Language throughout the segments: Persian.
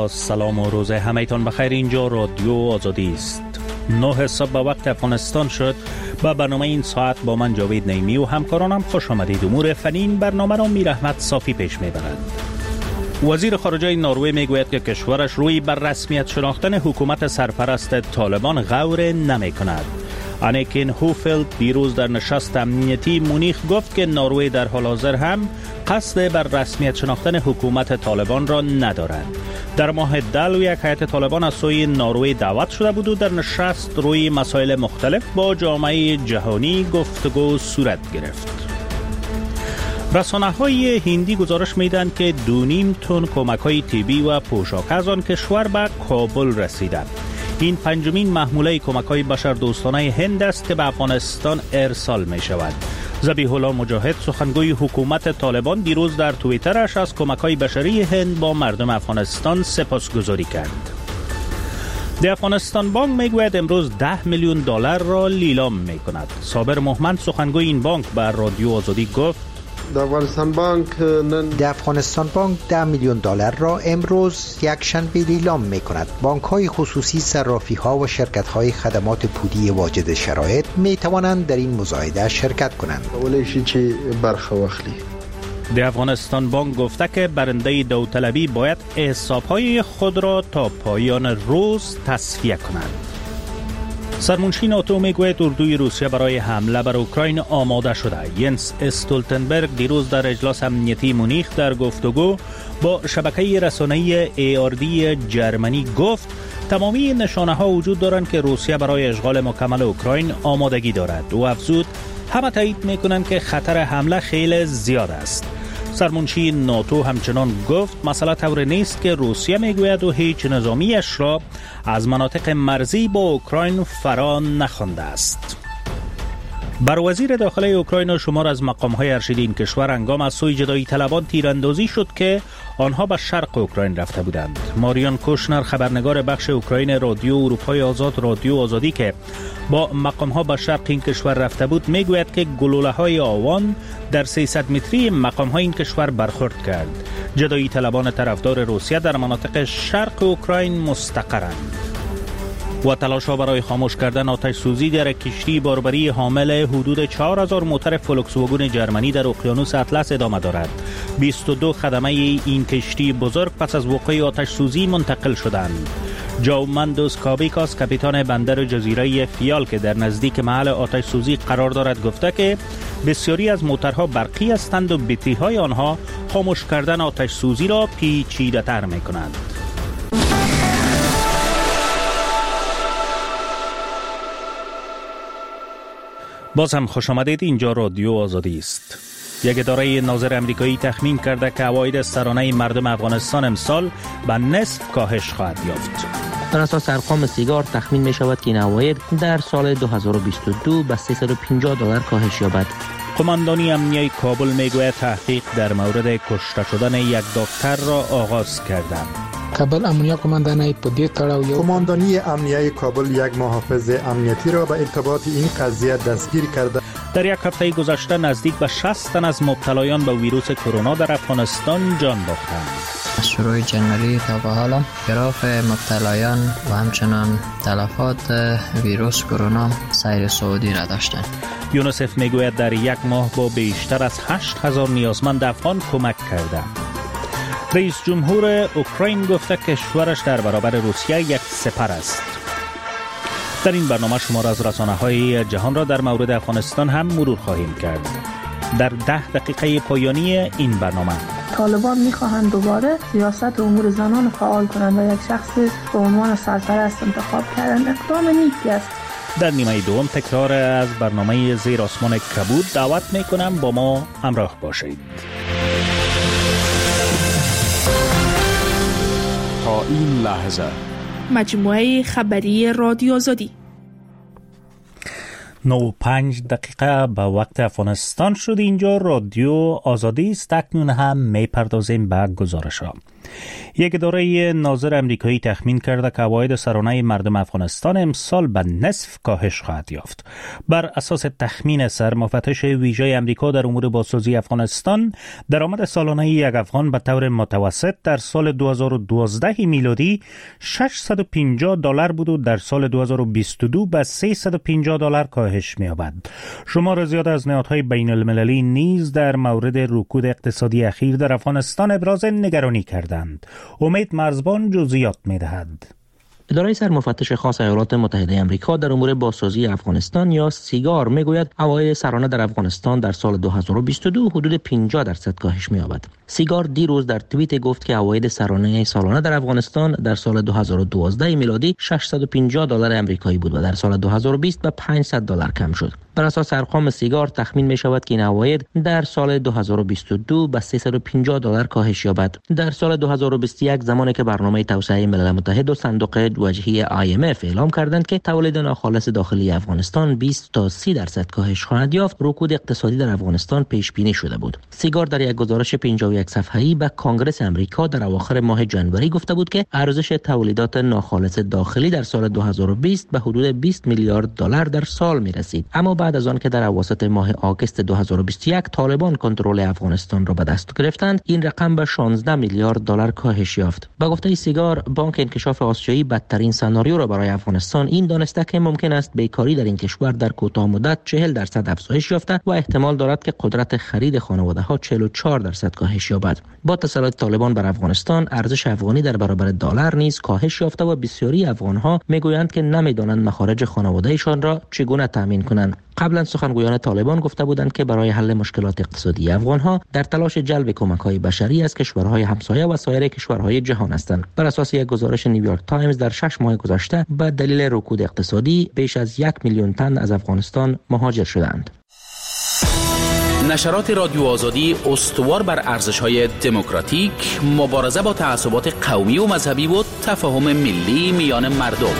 با سلام و روز همه‌تان بخیر. اینجا رادیو آزادی است. 9 صبح به وقت افغانستان شد. با برنامه این ساعت با من جاوید نعیمی و همکارانم خوش آمدید. امور فنی این برنامه را میر احمد صافی پیش میبرد. وزیر خارجه نروژ میگوید که کشورش روی بر رسمیت شناختن حکومت سرپرست طالبان غور نمی کند. انیکین هوفلد دیروز در نشست امنیتی مونیخ گفت که نروژ در حال حاضر هم قصد بر رسمیت شناختن حکومت طالبان را ندارد. در ماه دلو یک هیئت طالبان از سوی نروژ دعوت شده بود و در نشست روی مسائل مختلف با جامعه جهانی گفتگو صورت گرفت. رسانه‌های هندی گزارش می‌دهند که 2.5 تن کمک‌های طبی و پوشاک از آن کشور به کابل رسیده. این پنجمین محموله کمک‌های بشردوستانه هند است که به افغانستان ارسال می‌شود. ذبیح الله مجاهد سخنگوی حکومت طالبان دیروز در توییترش از کمک‌های بشری هند با مردم افغانستان سپاسگزاری کرد. د افغانستان بانک میگوید امروز 10 میلیون دلار را لیلام می‌کند. صابر محمد سخنگوی این بانک بر رادیو آزادی گفت د افغانستان بانک 10 میلیون دلار را امروز یک شنبه لیلام می کند. بانک های خصوصی، صرافی ها و شرکت های خدمات پولی واجد شرایط می توانند در این مساعده شرکت کنند. د افغانستان بانک گفته که برنده داوطلبی باید حساب‌های خود را تا پایان روز تصفیه کنند. سرمنشی ناتو میگوید اردوی روسیه برای حمله بر اوکراین آماده شده. ینس استولتنبرگ دیروز در اجلاس امنیتی مونیخ در گفتگو با شبکه رسانه‌ای ARD جرمنی گفت تمامی نشانه‌ها وجود دارند که روسیه برای اشغال مکمل اوکراین آمادگی دارد. او افزود همه تایید میکنند که خطر حمله خیلی زیاد است. سرمنشی ناتو همچنان گفت مسئله طور نیست که روسیه میگوید و هیچ نظامیش را از مناطق مرزی با اوکراین فرا نخوانده است. بر وزیر داخله اوکراین و شمار از مقام‌های ارشد این کشور هنگام از سوی جدایی طلبان تیراندازی شد که آنها به شرق اوکراین رفته بودند. ماریان کوشنر خبرنگار بخش اوکراین رادیو اروپای آزاد رادیو آزادی که با مقام‌ها به شرق این کشور رفته بود میگوید که گلوله‌های آوان در 300 متری مقام‌های این کشور برخورد کرد. جدایی طلبان طرفدار روسیه در مناطق شرق اوکراین مستقرند. و تلاش‌ها برای خاموش کردن آتش سوزی در کشتی باربری حامل حدود 4000 موتر فولکس واگن جرمنی در اقیانوس اطلس ادامه دارد. 22 خدمه این کشتی بزرگ پس از وقوع آتش سوزی منتقل شدند. جاومندوس کابیکاس کاپیتان بندر جزیره فیال که در نزدیک محل آتش سوزی قرار دارد گفته که بسیاری از موترها برقی هستند و بطری‌های آنها خاموش کردن آتش سوزی را پیچیده‌تر می‌کنند. باز هم خوش آمدید. اینجا رادیو آزادی است. یک اداره ناظر امریکایی تخمین کرده که عواید سرانه مردم افغانستان امسال به نصف کاهش خواهد یافت. بر اساس ارقام سیگار تخمین می شود که این عواید در سال 2022 به $350 کاهش یابد. قماندانی امنیه کابل میگوید تحقیق در مورد کشته شدن یک دکتر را آغاز کرده. قماندانی امنیه کابل یک محافظ امنیتی را به ارتباط این قضیه دستگیر کرده. در یک هفته گذشته نزدیک به 60 تن از مبتلایان به ویروس کرونا در افغانستان جان باختند. از شروع جنوری تا به حال گراف مبتلایان و همچنان تلفات ویروس کرونا سیر صعودی را داشتند. یونیسف میگوید در یک ماه با بیشتر از 8000 نیازمند افغان کمک کرده. رئیس جمهور اوکراین گفته کشورش در برابر روسیه یک سپر است. در این برنامه شمار از رسانه‌های جهان را در مورد افغانستان هم مرور خواهیم کرد. در 10 دقیقه پایانی این برنامه طالبان می‌خواهند دوباره سیاست امور زنان فعال کنند و یک شخص به عنوان سرپرست انتخاب کردن اقدام نیکی است. در نیمه دوم تکرار از برنامه زیر آسمان کبود دعوت می‌کنم با ما همراه باشید. تا این لحظه مجموعه خبری رادیو آزادی 9:05 دقیقه به وقت افغانستان شد. اینجا رادیو آزادی است. اکنون هم میپردازیم به گزارش‌ها. یک اداره ناظر امریکایی تخمین کرده که عواید سرانه مردم افغانستان امسال به نصف کاهش خواهد یافت. بر اساس تخمین سرمفتش ویژه امریکا در امور بازسازی افغانستان، درآمد سالانه یک افغان به طور متوسط در سال 2012 میلادی $650 بود و در سال 2022 به $350 کاهش می‌یابد. شمار زیاد از نهادهای بین المللی نیز در مورد رکود اقتصادی اخیر در افغانستان ابراز نگرانی کردند. امید مرزبان جزئیات می‌دهد. اداره سرمفتش خاص ایالات متحده آمریکا در امور بازسازی افغانستان یا سیگار میگوید عواید سرانه در افغانستان در سال 2022 حدود 50% کاهش می‌یابد. سیگار دیروز در توییت گفت که عواید سالانه در افغانستان در سال 2012 میلادی $650 آمریکایی بود و در سال 2020 به $500 کم شد. بر اساس ارقام سیگار تخمین می شود که این عواید در سال 2022 به $350 کاهش یابد. در سال 2021 زمانی که برنامه توسعه ملل متحد و صندوق وجهی IMF اعلام کردند که تولید ناخالص داخلی افغانستان 20 تا 30% کاهش خواهد یافت، رکود اقتصادی در افغانستان پیش بینی شده بود. سیگار در یک گزارش 51 صفحه‌ای به کانگرس آمریکا در اواخر ماه ژانویه گفته بود که ارزش تولیدات ناخالص داخلی در سال 2020 به حدود $20 میلیارد در سال می رسید. اما بعد از آن که در اواسط ماه آگوست 2021 طالبان کنترل افغانستان را به دست گرفتند، این رقم به $16 میلیارد کاهش یافت. با گفته سیگار، بانک انکشاف آسیایی بدترین سناریو را برای افغانستان این دانسته که ممکن است بیکاری در این کشور در کوتاه مدت 40% افزایش یافته و احتمال دارد که قدرت خرید خانواده‌ها 44% کاهش یابد. با تسلط طالبان بر افغانستان، ارزش افغانی در برابر دلار نیز کاهش یافته و بسیاری افغان‌ها میگویند که نمی‌دانند مخارج خانواده‌شان را چگونه تامین کنند. قبلا سخنگویان طالبان گفته بودند که برای حل مشکلات اقتصادی افغان‌ها در تلاش جلب کمک‌های بشری از کشورهای همسایه و سایر کشورهای جهان هستند. بر اساس یک گزارش نیویورک تایمز در 6 ماه گذشته به دلیل رکود اقتصادی بیش از 1 میلیون تن از افغانستان مهاجر شدند. نشرات رادیو آزادی استوار بر ارزش‌های دموکراتیک، مبارزه با تعصبات قومی و مذهبی و تفاهم ملی میان مردم.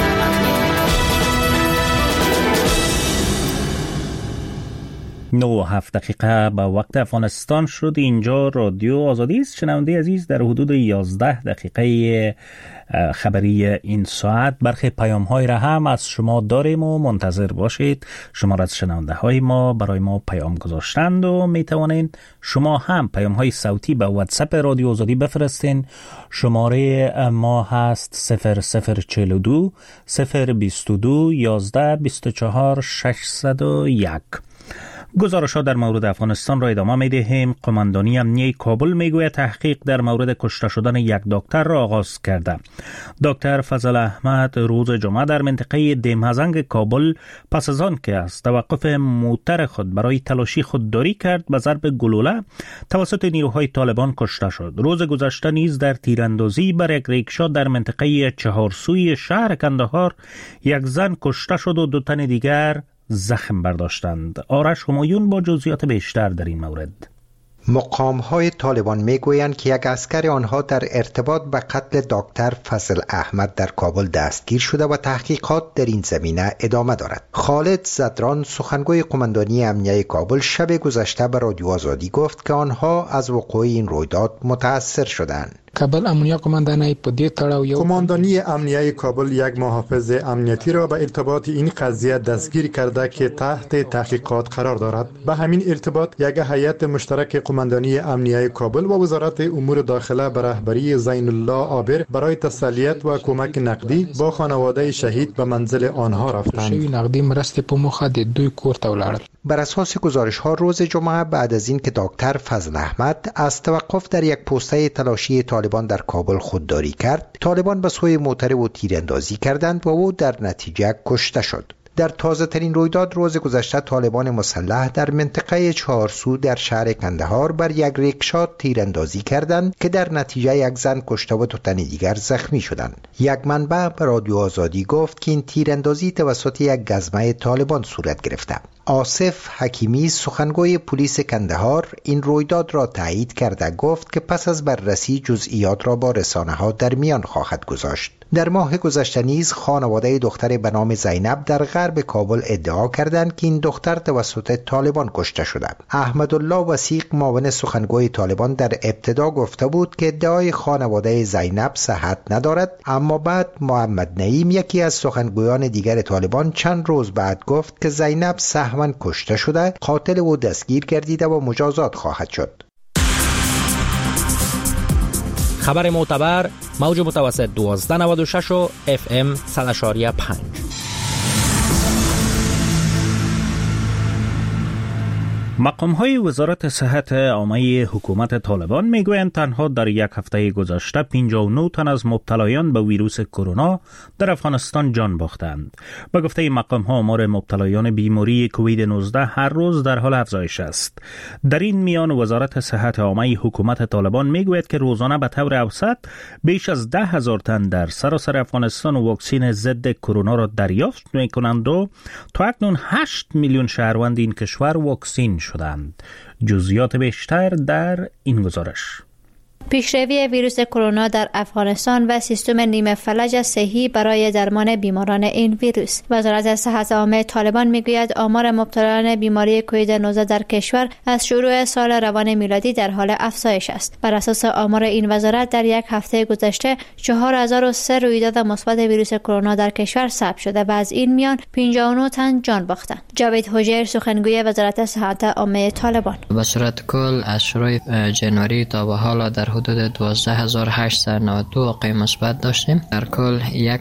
9:07 دقیقه به وقت افغانستان شد. اینجا رادیو آزادی است. شنونده عزیز، در حدود 11 دقیقه خبری این ساعت برخی پیام های را هم از شما داریم و منتظر باشید. شما را از شنونده های ما برای ما پیام گذاشتند و می توانید شما هم پیام های صوتی به واتساپ رادیو آزادی بفرستین. شماره ما هست 0042 022 11 24 601. گزارش‌ها در مورد افغانستان را ادامه می‌دهیم. قماندانی امنیه کابل میگوید تحقیق در مورد کشته شدن یک دکتر را آغاز کرده. دکتر فضل احمد روز جمعه در منطقه دمهزنگ کابل پس از آن که از توقف موتر خود برای تلاشی خودداری کرد به ضرب گلوله توسط نیروهای طالبان کشته شد. روز گذشته نیز در تیراندازی بر یک ریکشا در منطقه چهارسوی شهر کندهار یک زن کشته شد و 2 تن دیگر زخم برداشتند. آرش همایون با جزئیات بیشتر در این مورد. مقام‌های طالبان میگویند که یک عسکر آنها در ارتباط به قتل دکتر فضل احمد در کابل دستگیر شده و تحقیقات در این زمینه ادامه دارد. خالد زدران سخنگوی قماندانی امنیه کابل شب گذشته به رادیو آزادی گفت که آنها از وقوع این رویداد متاثر شدند. کابل امنیه قماندانی امنیه کابل یک محافظ امنیتی را به ارتباط این قضیه دستگیر کرده که تحت تحقیقات قرار دارد. به همین ارتباط یک هیئت مشترک قماندانی امنیه کابل و وزارت امور داخله به رهبری زین الله عابر برای تسلیت و کمک نقدی با خانواده شهید به منزل آنها رفتند. بر اساس گزارش‌ها روز جمعه بعد از این که دکتر فضل احمد از توقف در یک پوسته تلاشی طالبان در کابل خودداری کرد، طالبان به سوی موتر او تیراندازی کردند و او در نتیجه کشته شد. در تازه ترین رویداد روز گذشته طالبان مسلح در منطقه چهارسو در شهر کندهار بر یک ریکشا تیراندازی کردند که در نتیجه یک زن کشته و 2 تن دیگر زخمی شدند. یک منبع به رادیو آزادی گفت که این تیراندازی توسط یک گزمه طالبان صورت گرفته. آصف حکیمی سخنگوی پلیس کندهار این رویداد را تایید کرده گفت که پس از بررسی جزئیات را با رسانه‌ها در میان خواهد گذاشت. در ماه گذشته نیز خانواده دختر به نام زینب در غرب کابل ادعا کردند که این دختر توسط طالبان کشته شده. احمدالله وثیق معاون سخنگوی طالبان در ابتدا گفته بود که ادعای خانواده زینب صحت ندارد، اما بعد محمد نعیم یکی از سخنگویان دیگر طالبان چند روز بعد گفت که زینب سهواً کشته شده، قاتل او دستگیر گردیده و مجازات خواهد شد. خبر معتبر موج متوسط 1296 و FM 100.5. مقام‌های وزارت صحت عامه حکومت طالبان میگویند تنها در یک هفته گذشته 59 تن از مبتلایان به ویروس کرونا در افغانستان جان باختند. به گفته مقام‌ها آمار مبتلایان بیماری کووید 19 هر روز در حال افزایش است. در این میان وزارت صحت عامه حکومت طالبان میگوید که روزانه به طور اوسط بیش از 10,000 تن در سراسر افغانستان واکسن ضد کرونا را دریافت می‌کنند و تا اکنون 8 میلیون شهروند این کشور واکسن شدند. جزئیات بیشتر در این گزارش. پیشروی ویروس کرونا در افغانستان و سیستم نیمه فلج صحی برای درمان بیماران این ویروس. وزارت صحت عامه طالبان میگوید آمار مبتلایان بیماری کووید 19 در کشور از شروع سال روان میلادی در حال افزایش است. بر اساس آمار این وزارت در یک هفته گذشته 4003 رویداد مثبت ویروس کرونا در کشور ثبت شده و از این میان 59 تن جان باختند. جاوید هوجیر سخنگوی وزارت صحت عامه طالبان: به صورت کل از شروع جنوری تا به حال در حدود 12892 واقعه مثبت داشتیم. در کل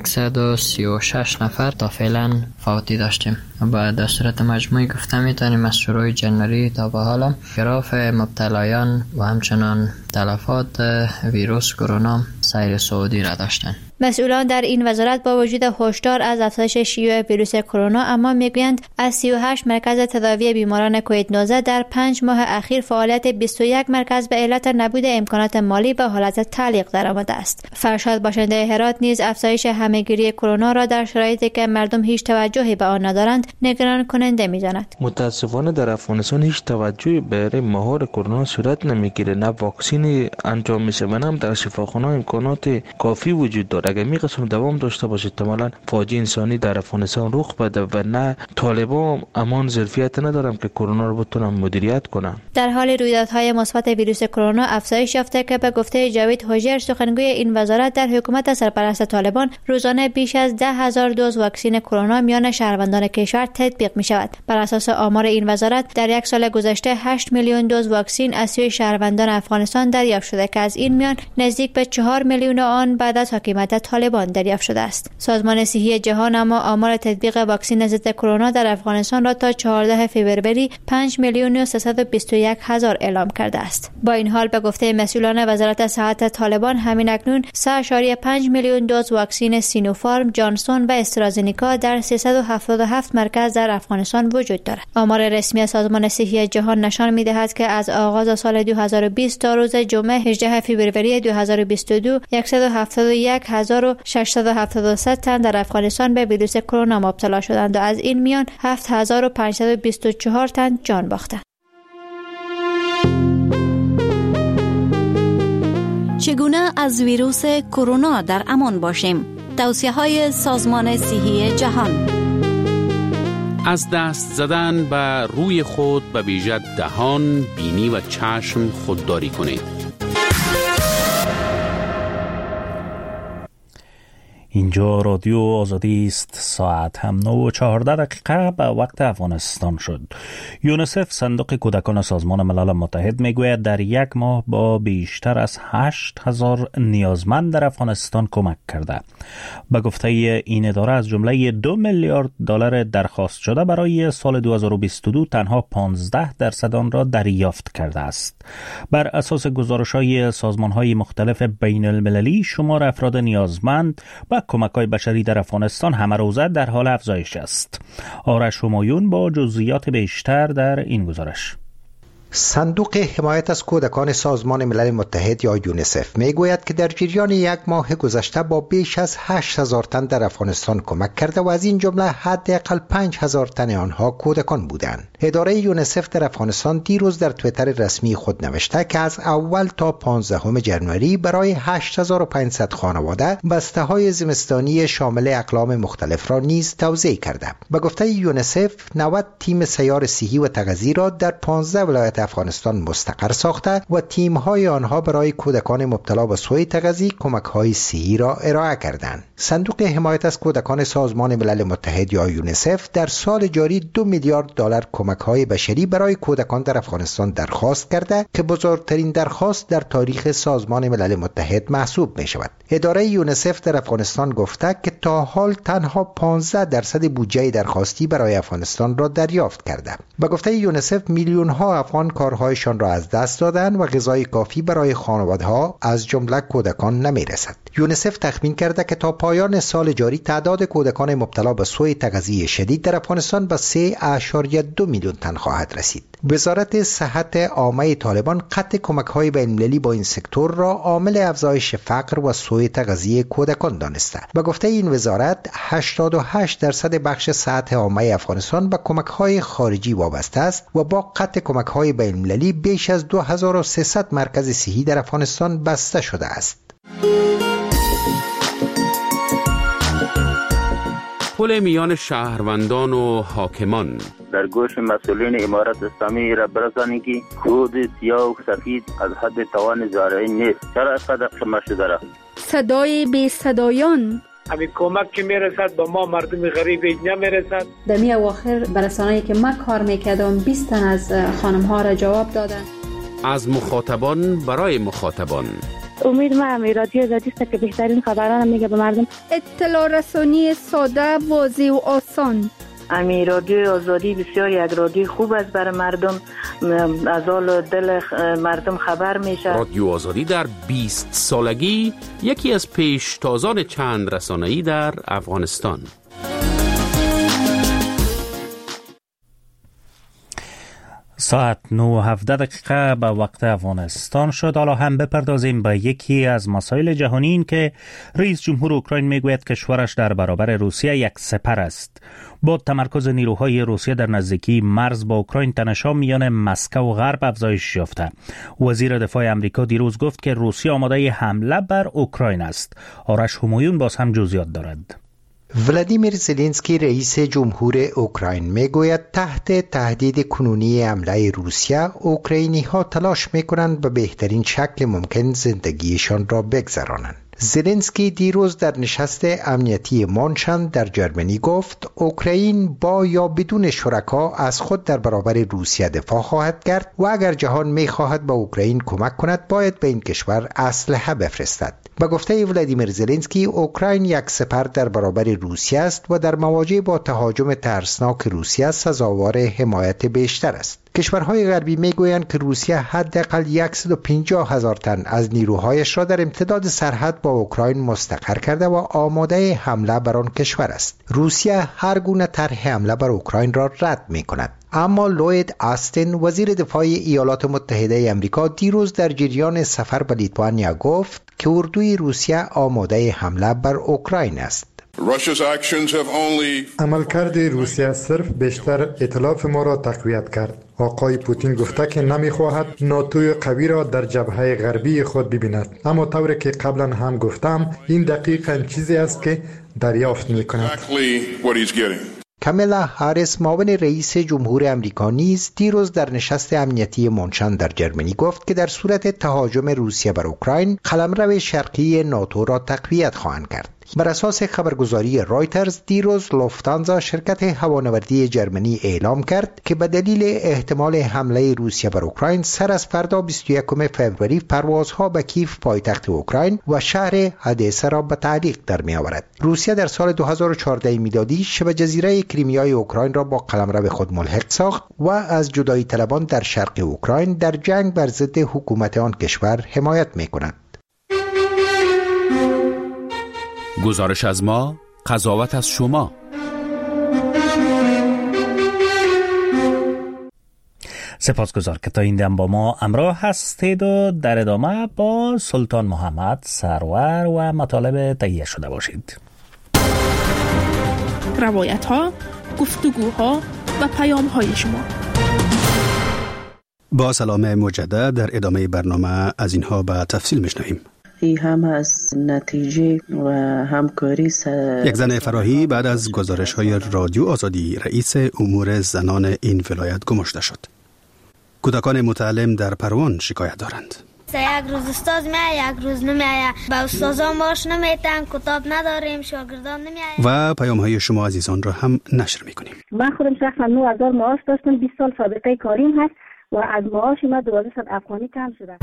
136 نفر تا فعلا فوتی داشتیم. با صورت مجموعی گفته میتونیم از شروع جنوری تا به حال گراف مبتلایان و همچنان تلفات ویروس کرونا سیر صعودی را داشتن. مسئولان در این وزارت با وجود هشدار از افزایش شیوع ویروس کرونا اما میگویند از 38 مرکز تداوی بیماران کووید 19 در 5 ماه اخیر فعالیت 21 مرکز به علت نبود امکانات مالی به حالت تعلیق درآمده است. فرشاد باشنده هرات نیز افزایش همهگیری کرونا را در شرایطی که مردم هیچ توجهی به آن ندارند نگران کننده می‌داند. متاسفانه در افغانستان هیچ توجهی برای مهار کرونا صورت نمیگیره، نه واکسن انجام میشه و نه در شفاخانه‌ها امکانات کافی وجود داره. اگر می قسم دوام داشته باشه احتمالاً فاجعه انسانی در افغانستان رخ بده و نه طالبان امان ظرفیت ندارن که کرونا رو بتونن مدیریت کنن. در حال رویدادهای مثبت ویروس کرونا افزایش یافته که به گفته جاوید هوجیر سخنگوی این وزارت در حکومت سرپرست طالبان روزانه بیش از 10,000 دوز واکسن کرونا میان شهروندان کشور تطبیق می شود. بر اساس آمار این وزارت در یک سال گذشته 8 میلیون دوز واکسن از سوی شهروندان افغانستان دریافت شده که از این میان نزدیک به 4 میلیون آن بعد از حاکمیت طالبان دریافت شده است. سازمان صحی جهان اما آمار تطبیق واکسن ضد کرونا در افغانستان را تا 14 فوریه 5 میلیون و 321 هزار اعلام کرده است. با این حال به گفته مسئولان وزارت صحت طالبان همین اکنون 3.5 میلیون دوز واکسن سینوفارم، جانسون و استرازنیکا در 377 مرکز در افغانستان وجود دارد. آمار رسمی سازمان صحی جهان نشان می‌دهد که از آغاز سال 2020 تا روز جمعه 18 فوریه 2022 171,673 تن در افغانستان به ویروس کرونا مبتلا شدند و از این میان 7,524 تن جان باختند. چگونه از ویروس کرونا در امان باشیم؟ توصیه‌های سازمان صحی جهان. از دست زدن به روی خود به ویژه دهان، بینی و چشم خودداری کنید. اینجا رادیو آزادی است. ساعت هم 9:14 به وقت افغانستان شد. یونیسف صندوق کودکان سازمان ملل متحد میگوید در یک ماه با بیشتر از 8,000 نیازمند در افغانستان کمک کرده. به گفته این اداره از جمله 2 میلیارد دلار درخواست شده برای سال 2022 تنها 15% آن را دریافت کرده است. بر اساس گزارش‌های سازمان‌های مختلف بین المللی شمار افراد نیازمند و کمک‌های بشری در افغانستان همه روزه در حال افزایش است. آرش همایون با جزئیات بیشتر در این گزارش. صندوق حمایت از کودکان سازمان ملل متحد یا یونیسف میگوید که در جریان یک ماه گذشته با بیش از 8,000 تن در افغانستان کمک کرده و از این جمله حداقل 5,000 تن آنها کودکان بودند. اداره یونیسف در افغانستان دیروز در توییتر رسمی خود نوشته که از اول تا 15 ژانویه برای 8500 خانواده بسته‌های زمستانی شامل اقلام مختلف را نیز توزیع کرده. به گفته یونیسف 90 تیم سیار صحی و تغذیه را در 15 ولایت افغانستان مستقر ساخته و تیم‌های آنها برای کودکان مبتلا به سوء تغذیه کمک‌های صحی را ارائه کردند. صندوق حمایت از کودکان سازمان ملل متحد یا یونیسف در سال جاری 2 میلیارد دلار کمک‌های بشری برای کودکان در افغانستان درخواست کرده که بزرگترین درخواست در تاریخ سازمان ملل متحد محسوب می‌شود. اداره یونیسف در افغانستان گفته که تا حال تنها 15% بودجه درخواستی برای افغانستان را دریافت کرده. به گفته یونیسف میلیون‌ها افغان کارهایشان را از دست دادند و غذای کافی برای خانواده‌ها از جمله کودکان نمی‌رسد. یونیسف تخمین کرده که تا پایان سال جاری تعداد کودکان مبتلا به سوء تغذیه شدید در افغانستان به 3.2 میلیون تن خواهد رسید. وزارت صحت عامه طالبان قطع کمک‌های بین‌المللی با این سکتور را عامل افزایش فقر و سوء تغذیه کودکان دانسته. به گفته این وزارت 88% بخش صحت عامه افغانستان به کمک‌های خارجی وابسته است و با قطع کمک‌های بین‌المللی بیش از 2300 مرکز صحی در افغانستان بسته شده است. پل میان شهروندان و حاکمان در گوش مسئولین امارت اسلامی را برسانید که کود سیاه و سفید از حد توان زارعی نیست. چرا اینقدر خمه شده را؟ صدای بی صدایان همین کمک که میرسد به ما مردم غریب نمیرسد. دمی اواخر برسانه‌ای که من کار میکردم 20 تن از خانم ها را جواب دادن. از مخاطبان برای مخاطبان. امید ما رادیو آزادی است که بهترین خبران میگه به مردم. اطلاع رسانی ساده، واضح و آسان. رادیو آزادی بسیار یک رادیو خوب است برای مردم، از حال دل مردم خبر میشه. رادیو آزادی در 20 سالگی یکی از پیشتازان چند رسانه‌ای در افغانستان. ساعت 9:17 به وقت افغانستان شد. حالا هم بپردازیم به یکی از مسائل جهانی، این که رئیس جمهور اوکراین میگوید کشورش در برابر روسیه یک سپر است. با تمرکز نیروهای روسیه در نزدیکی مرز با اوکراین، تنش‌ها میان مسکو و غرب افزایش یافته. وزیر دفاع آمریکا دیروز گفت که روسیه آماده حمله بر اوکراین است. آرش همایون باز هم جزئیات دارد. ولادیمیر زلنسکی رئیس جمهور اوکراین میگوید تحت تهدید کنونی حمله روسیه اوکراینی ها تلاش میکنند به بهترین شکل ممکن زندگیشان را بگذرانند. زلنسکی دیروز در نشست امنیتی مانشن در جرمنی گفت اوکراین با یا بدون شرکا از خود در برابر روسیه دفاع خواهد کرد و اگر جهان میخواهد به اوکراین کمک کند باید به این کشور اسلحه بفرستد. به گفته ولادیمیر زلنسکی اوکراین یک سپر در برابر روسیه است و در مواجهه با تهاجم ترسناک روسیه سزاوار حمایت بیشتر است. کشورهای غربی میگویند که روسیه حداقل 150,000 تن از نیروهایش را در امتداد سرحد با اوکراین مستقر کرده و آماده حمله بر آن کشور است. روسیه هر گونه طرح حمله بر اوکراین را رد می‌کند. اما لوید آستین وزیر دفاع ایالات متحده آمریکا دیروز در جریان سفر به لیتوانیا گفت که اردوی روسیه آماده حمله بر اوکراین است. عملکرد روسیه صرف بیشتر ائتلاف ما را تقویت کرد. آقای پوتین گفته که نمیخواهد ناتوی قوی را در جبهه غربی خود ببیند، اما طوری که قبلا هم گفتم این دقیقاً چیزی است که دریافت میکند. کاملا هاریس معاون رئیس جمهور آمریکا نیز دیروز در نشست امنیتی مونشن در جرمنی گفت که در صورت تهاجم روسیه بر اوکراین قلمرو شرقی ناتو را تقویت خواهند کرد. بر اساس خبرگزاری رایترز دیروز لوفتانزا شرکت هوانوردی جرمنی اعلام کرد که به دلیل احتمال حمله روسیه بر اوکراین سر از فردا 21 فوریه پروازها به کیف پایتخت اوکراین و شهر هدیسه را به تعلیق در می آورد. روسیه در سال 2014 میلادی شبه جزیره کریمیای اوکراین را با قلمرو خود ملحق ساخت و از جدایی طلبان در شرق اوکراین در جنگ بر ضد حکومت آن کشور حمایت می کند. گزارش از ما، قضاوت از شما. سپاسگزار که تا این دم با ما همراه هستید و در ادامه با سلطان محمد سرور و مطالب تهیه شده باشید. روایت ها، گفتگوها و پیام های شما. با سلام مجدد در ادامه برنامه از اینها به تفصیل میشنویم. این هم از نتیجه و همکاری یک زن فراهی بعد از گزارش‌های رادیو آزادی رئیس امور زنان این ولایت گماشته شد. کودکان متعلم در پروان شکایت دارند. یک روز استاد میاد، یک روز نمیاد. با استادان باش نمیتن، کتاب نداریم، شاگردان نمیاد. و پیام‌های شما عزیزان را هم نشر می‌کنیم. من خودم شخصا 9000 معاش داشتم، 20 سال سابقه کاریم هست و از معاش من 1200 افغانی کم شده.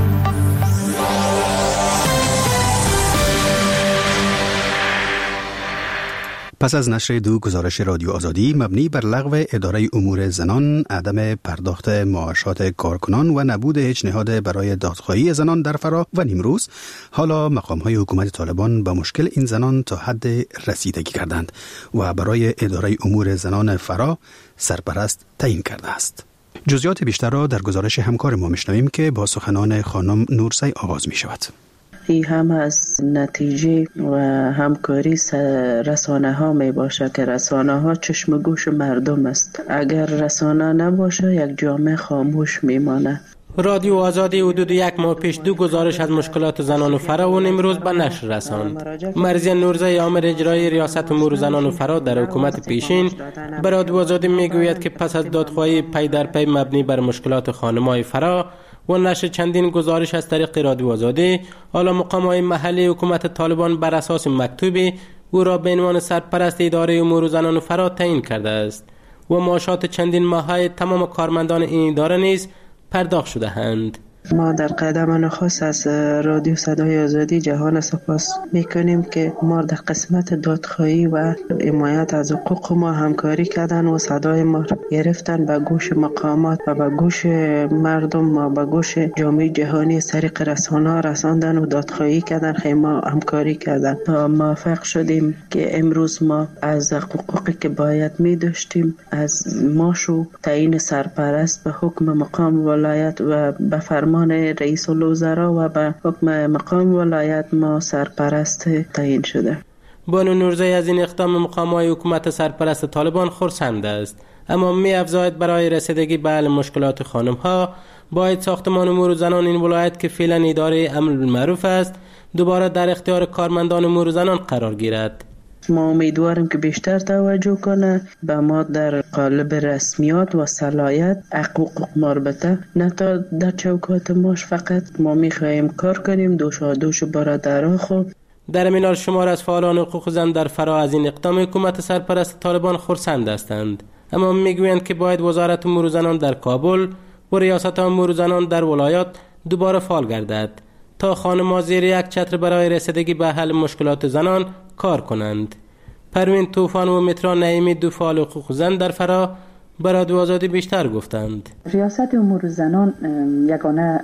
پس از نشر دو گزارش رادیو آزادی مبنی بر لغو اداره امور زنان، عدم پرداخت معاشات کارکنان و نبود هیچ نهاد برای دادخواهی زنان در فرا و نیمروز، حالا مقام‌های حکومت طالبان با مشکل این زنان تا حد رسیدگی کردند و برای اداره امور زنان فرا سرپرست تعیین کرده است. جزئیات بیشتر را در گزارش همکار ما میشنویم که با سخنان خانم نورسی آغاز می شود. این هم از نتیجه و همکاری رسانه ها می باشه که رسانه ها چشم گوش مردم است. اگر رسانه نباشه یک جامعه خاموش میمانه. رادیو آزادی حدود یک ماه پیش دو گزارش از مشکلات زنان و فرا و امروز به نشر رساند. مرزی نورزی آمر اجرای ریاست امور زنان و فرا در حکومت پیشین به رادیو آزادی میگوید که پس از دادخواهی پی در پی مبنی بر مشکلات خانم‌های فرا و نشر چندین گزارش از طریق رادیو آزادی، حالا مقام‌های محلی حکومت طالبان بر اساس مکتوبی او را به عنوان سرپرست اداره امور زنان و فرا تعیین کرده است و معاشات چندین ماهه تمام کارمندان این اداره نیز پرداخت شده اند. ما در قدم نخست از رادیو صدای آزادی جهان سپاس میکنیم که ما در قسمت دادخواهی و حمایت از حقوق ما همکاری کردن و صدای ما گرفتن به گوش مقامات و به گوش مردم و به گوش جامعه جهانی از طریق رسانه‌ها رساندن و دادخواهی کردن. ما همکاری کردن تا موفق شدیم که امروز ما از حقوقی که باید می داشتیم از ماشو تعیین سرپرست به حکم مقام ولایت و به فرمان رئیس الوزراء و به حکم مقام ولایت ما سرپرست تعیین شده. بانو نورزی از این اقدام مقام‌های حکومت سرپرست طالبان خرسند است، اما می افزاید برای رسیدگی به حل مشکلات خانم‌ها باید ساختمان امور زنان این ولایت که فعلا اداره امر بالمعروف است دوباره در اختیار کارمندان امور زنان قرار گیرد. ما امیدواریم که بیشتر توجه کنه به ما در قالب رسمیات و صلاحیت حقوق مربوطه، نه تا در چوکات ماش فقط. ما میخواهیم کار کنیم دوش برادرها. خوب در این حال شمار از فعالان حقوق زن در فرا از این اقدام حکومت سرپرست طالبان خرسند هستند، اما میگویند که باید وزارت امور زنان در کابل و ریاست امور زنان در ولایات دوباره فعال گردد تا خانم‌ها زیر یک چتر برای رسیدگی به حل مشکلات زنان کار کنند. پروین طوفان و مترا نعیمی دو فعال حقوق زن در فرا به رادیو آزادی بیشتر گفتند. ریاست امور زنان یگانه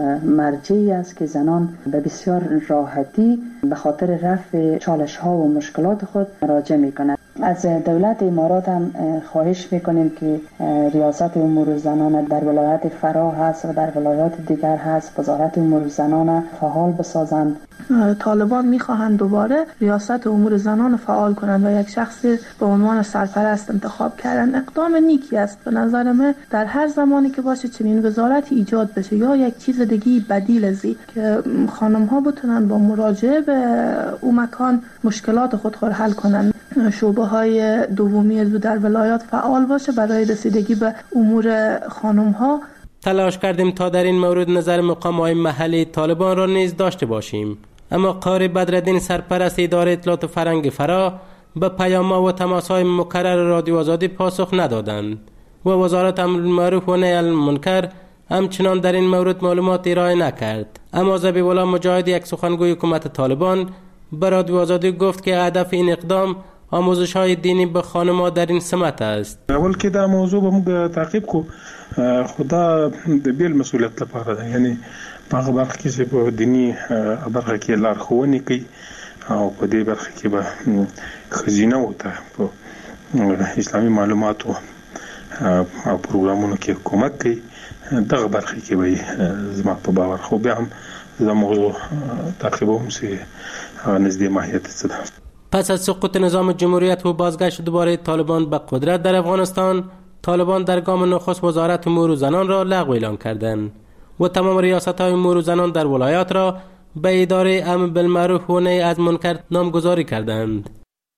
مرجعی است که زنان به بسیار راحتی به خاطر رفع چالش ها و مشکلات خود مراجعه می کنند. از دولت امارات هم خواهش میکنیم که ریاست امور زنان در ولایت فرا هست و در ولایات دیگر هست وزارت امور زنان فعال بسازند. طالبان میخواهند دوباره ریاست امور زنان فعال کنند و یک شخص به عنوان سرپرست انتخاب کردن. اقدام نیکی است به نظر من. در هر زمانی که باشه چنین وزارتی ایجاد بشه یا یک چیز دیگه بدیل ازی که خانم ها بتونن با مراجعه به اون مکان مشکلات خود حل کنند. شعبه های دومی از در ولایات فعال باشه برای رسیدگی به امور خانم ها. تلاش کردیم تا در این مورد نظر مقام‌های محلی طالبان را نیز داشته باشیم، اما قاری بدرالدین سرپرست اداره اطلاعات فرهنگ فرا به پیام‌ها و تماس‌های مکرر رادیو آزادی پاسخ ندادند و وزارت امر بالمعروف و نهی عن المنکر همچنان در این مورد معلومات ارائه نکرد. اما ذبیح الله مجاهد، یک سخنگوی حکومت طالبان، به رادیو آزادی گفت که هدف این اقدام آموزش‌های دینی به خانم‌ها در این سمت است. اول که دا موضوع به موږ تعقیب کو خدا د بیل مسؤلیت لپاره ده، یعنی په هغه برخه کې چې په دینی برخه کې لارښوونې کوي او په دې برخه کې به ښځینه وته په اسلامي معلوماتو او پروګرامونو کې کومک کوي دغه برخه کې وي زما په باور خو بیا هم زموږ تعقیبوم چې نزدې ماهیت څه ده. پس از سقوط نظام جمهوریت و بازگشت دوباره طالبان به قدرت در افغانستان، طالبان در گام نخست وزارت امور زنان را لغو اعلام کردند و تمام ریاست‌های امور زنان در ولایات را به اداره امر بالمعروف و نهی از منکر نامگذاری کردند.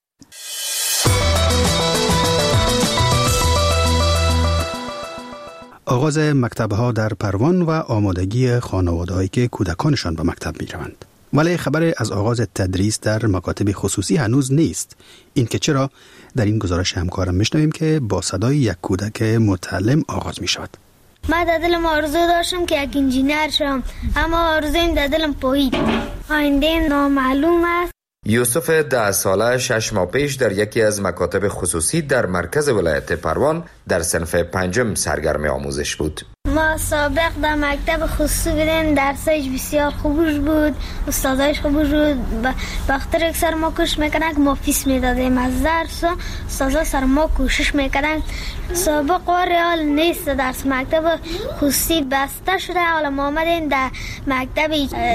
آغاز مکتب‌ها در پروان و آمادگی خانواده‌هایی که کودکانشان به مکتب می‌روند. ولی خبر از آغاز تدریس در مکاتب خصوصی هنوز نیست. این که چرا؟ در این گزارش همکارم میشنویم که با صدای یک کودک متعلم آغاز می‌شود. من در دلم آرزو داشتم که یک انجینر شم، اما آرزویم در دلم پایید. آینده نامعلوم است. یوسف 10 ساله 6 ماه پیش در یکی از مکاتب خصوصی در مرکز ولایت پروان در صنف 5 سرگرم آموزش بود. ما سابق در مکتب خصوصی بودیم، درسش بسیار خوبش بود، استادایش خوبش بود. بخاطر یک سر ما کوشش میکنن که ما فیس میدادیم از درس، استادا سر ما کوشش میکنن. سابق و ریال نیست، درس مکتب خصوصی بسته شده، حالا ما آمدیم در مکتب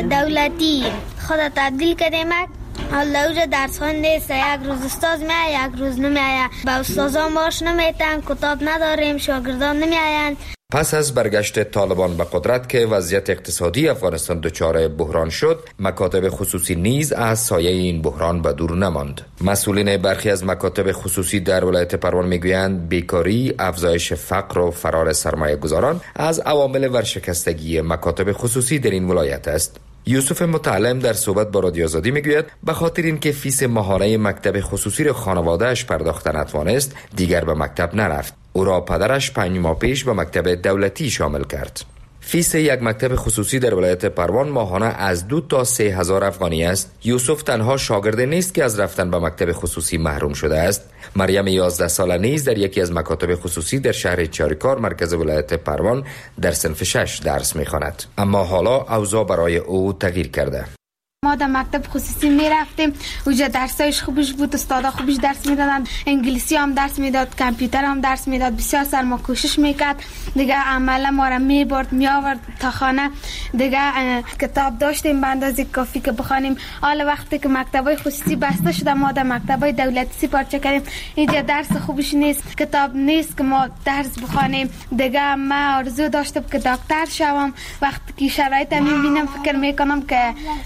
دولتی خود تبدیل کردیم. حالا اوجا درس ها نیست، یک روز استاد میاد یک روز نمیاد، با استادان ماش نمیتن، کتاب نداریم، شاگردان نمیاین. پس از برگشت طالبان به قدرت که وضعیت اقتصادی افغانستان دچار بحران شد، مکاتب خصوصی نیز از سایه این بحران به دور نماند. مسئولین برخی از مکاتب خصوصی در ولایت پروان میگویند بیکاری، افزایش فقر و فرار سرمایه گذاران از عوامل ورشکستگی مکاتب خصوصی در این ولایت است. یوسف متعلم در صحبت با رادیو آزادی میگوید به خاطر اینکه فیس ماهانه مکتب خصوصی را خانواده‌اش پرداخت نتوانست، دیگر به مکتب نرفت. او را پدرش 5 ماه پیش به مکتب دولتی شامل کرد. فیس یک مکتب خصوصی در ولایت پروان ماهانه از 2 تا 3 هزار افغانی است. یوسف تنها شاگرد نیست که از رفتن به مکتب خصوصی محروم شده است. مریم 11 ساله نیز در یکی از مکاتب خصوصی در شهر چاریکار مرکز ولایت پروان در صنف 6 درس می‌خواند. اما حالا اوضاع برای او تغییر کرده. ما در مکتب خصوصی می رفتیم، اونجا درسایش خوبش بود، استادا خوبش درس میدادن، انگلیسی هم درس میداد، کامپیوتر هم درس میداد. بسیار سر ما کوشش میکرد، دیگه عملا ما را میبرد میآورد تا خانه. دیگه کتاب داشتیم به اندازه کافی که بخوانیم. حالا وقتی که مکتبای خصوصی بسته شده، ما در مکتبای دولتی سپارچه کردیم. اینجا درس خوبش نیست، کتاب نیست که ما درس بخوانیم. دیگه من آرزو داشتم که دکتر شوم. وقتی که شرایط میبینم فکر میکنم که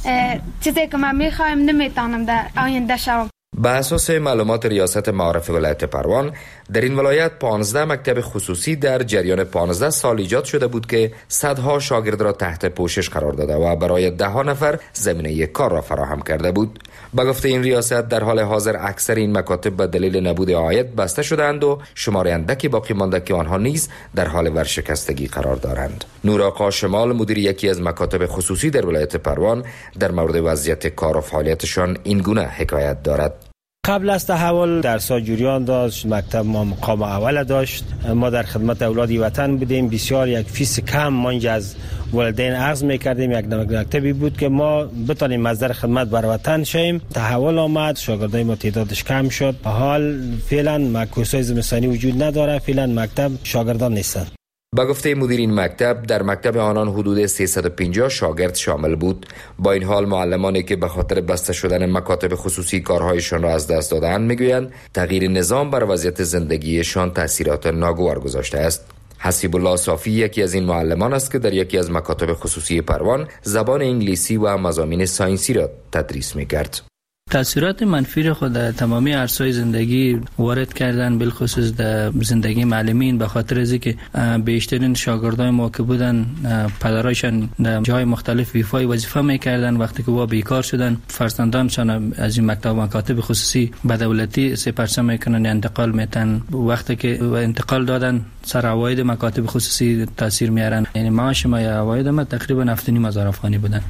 چیزی که من میخوایم نمیتونم در آینده شوم. به اساس معلومات ریاست معارف ولایت پروان، در این ولایت 15 مکتب خصوصی در جریان 15 سال ایجاد شده بود که صدها شاگرد را تحت پوشش قرار داده و برای 10 نفر زمینه کار را فراهم کرده بود. به گفته این ریاست در حال حاضر اکثر این مکاتب به دلیل نبود عاید بسته شدند و شمار اندکی باقی مانده که آنها نیز در حال ورشکستگی قرار دارند. نورآقا شمال مدیر یکی از مکاتب خصوصی در ولایت پروان در مورد وضعیت کار و فعالیتشان این گونه حکایت دارد. قبل از تحول درس‌ها جریان داشت، مکتب ما مقام اول داشت، ما در خدمت اولاد وطن بودیم. بسیار یک فیس کم ما اینجا از والدین عرض میکردیم. یک مکتبی بود که ما بتونیم مصدر خدمت بر وطن شیم. تحول آمد، شاگردای ما تعدادش کم شد. حال فعلا کورس‌های زمستانی وجود نداره، فعلا مکتب شاگردان نیستن. با گفته مدیر این مکتب، در مکتب آنان حدود 350 شاگرد شامل بود. با این حال معلمانی که به خاطر بسته شدن مکاتب خصوصی کارهایشان را از دست دادند میگویند تغییر نظام بر وضعیت زندگیشان تاثیرات ناگوار گذاشته است. حسیب الله صافی یکی از این معلمان است که در یکی از مکاتب خصوصی پروان زبان انگلیسی و مضامین ساینسی را تدریس میکرد. تاثیرات منفی را خود در تمامی عرصه‌های زندگی وارد کردن، بالخصوص در زندگی معلمین، به خاطر از اینکه بیشترین شاگردای ما که بودن پدرایشان در جای مختلف ویفای وظیفه میکردن. وقتی که با بیکار شدن، فرزندانشان از این مکاتب خصوصی به دولتی سپرچه میکنن، انتقال میتن. وقتی که انتقال دادن، سر عواید مکاتب خصوصی تاثیر میارن. یعنی معاش ما یا عواید ما تقریبا 7,500 افغانی بودن.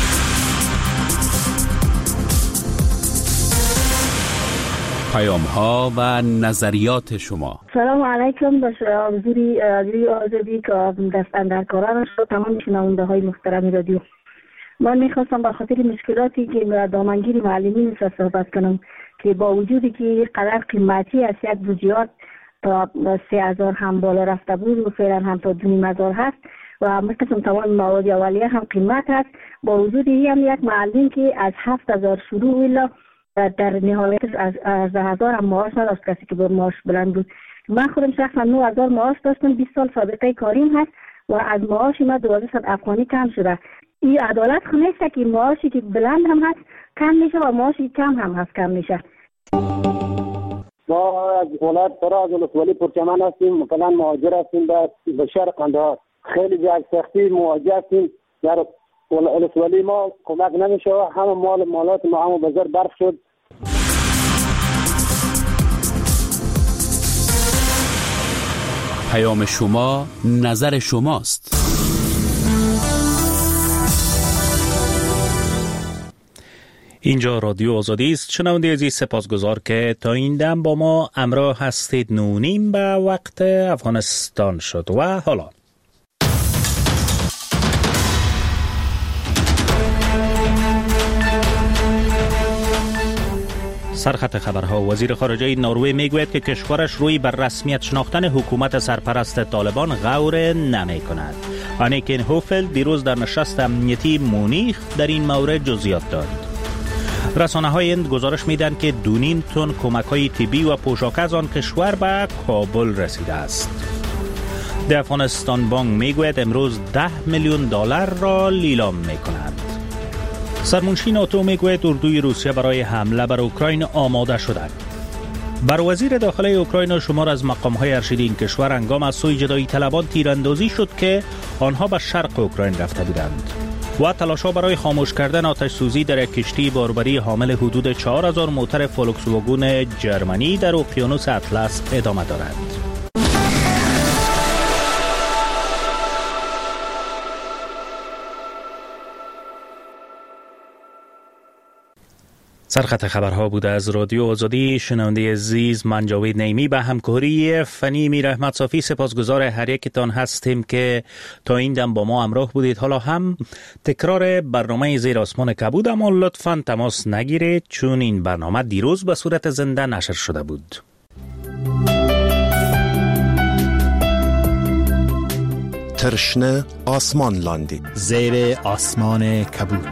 پیام‌ها و نظریات شما. سلام علیکم. با حضوری رادیو آزادی که دستاندرکاران شد، تمام شنونده های محترم رادیو، من میخواستم به خاطر مشکلاتی که دامنگیر معلمین صحبت کنم که با وجودی که قدر قیمتی است یک جزئیات تا 3000 هم بالا رفته بود و فعلا هم تا 2500 هست و مثل تمام مواد اولیه هم قیمت هست. با وجود این هم یک معلم که از 7000 شروع الا در نهایت از 10000 هم معاش نداشت، کسی که با معاش بلند بود. من خودم شخصا 9000 معاش داشتم، 20 سال سابقه کاریم هست و از معاش ما 1200 افغانی کم شده. این عدالت خو نیست که معاشی که بلند هم هست کم میشه و معاشی کم هم هست کم میشه. ما از ولایت فرا از ولسوالی پرچمن هستیم، مثلا مهاجر هستیم به شهر قندهار. خیلی به سختی مواجه هستیم. در ولسوالی ما کمک نمیشه و همه مالات ما هم بازار برق شد. پیام شما، نظر شماست. اینجا رادیو آزادی است. شنونده عزیز سپاسگزار که تا این دم با ما همراه هستید. 9:30 به وقت افغانستان شد و حالا سرخط خبرها. وزیر خارجه نروژ میگوید که کشورش روی بر رسمیت شناختن حکومت سرپرست طالبان غور نمی کند. آنیکین هوفل دیروز در نشست امنیتی مونیخ در این مورد جزئیات داد. رسانه های هند گزارش میدن که 2.5 تن کمک های طبی و پوشاک از آن کشور به کابل رسیده است. د افغانستان بانک میگوید امروز $10 میلیون را لیلام میکند. سرمنشی ناتو میگوید اردوی روسیه برای حمله بر اوکراین آماده شده. بر وزیر داخلی اوکراین شمار از مقام‌های ارشد این کشور هنگام از سوی جدایی طلبان تیراندازی شد که آنها به شرق اوکراین رفته بودند. و تلاش‌ها برای خاموش کردن آتش سوزی در یک کشتی باربری حامل حدود 4000 موتر فولکس واگن جرمنی در اقیانوس اطلس ادامه دارد. سرخط خبرها بوده از رادیو آزادی. شنونده عزیز، من جاوید نیمی به همکاری فنی میر احمد صافی سپاسگزار هر یکتان هستیم که تا این دم با ما همراه بودید. حالا هم تکرار برنامه زیر آسمان کبود، اما لطفاً تماس نگیرید چون این برنامه دیروز به صورت زنده نشر شده بود. ترشنه آسمان لاندی زیر آسمان کبود.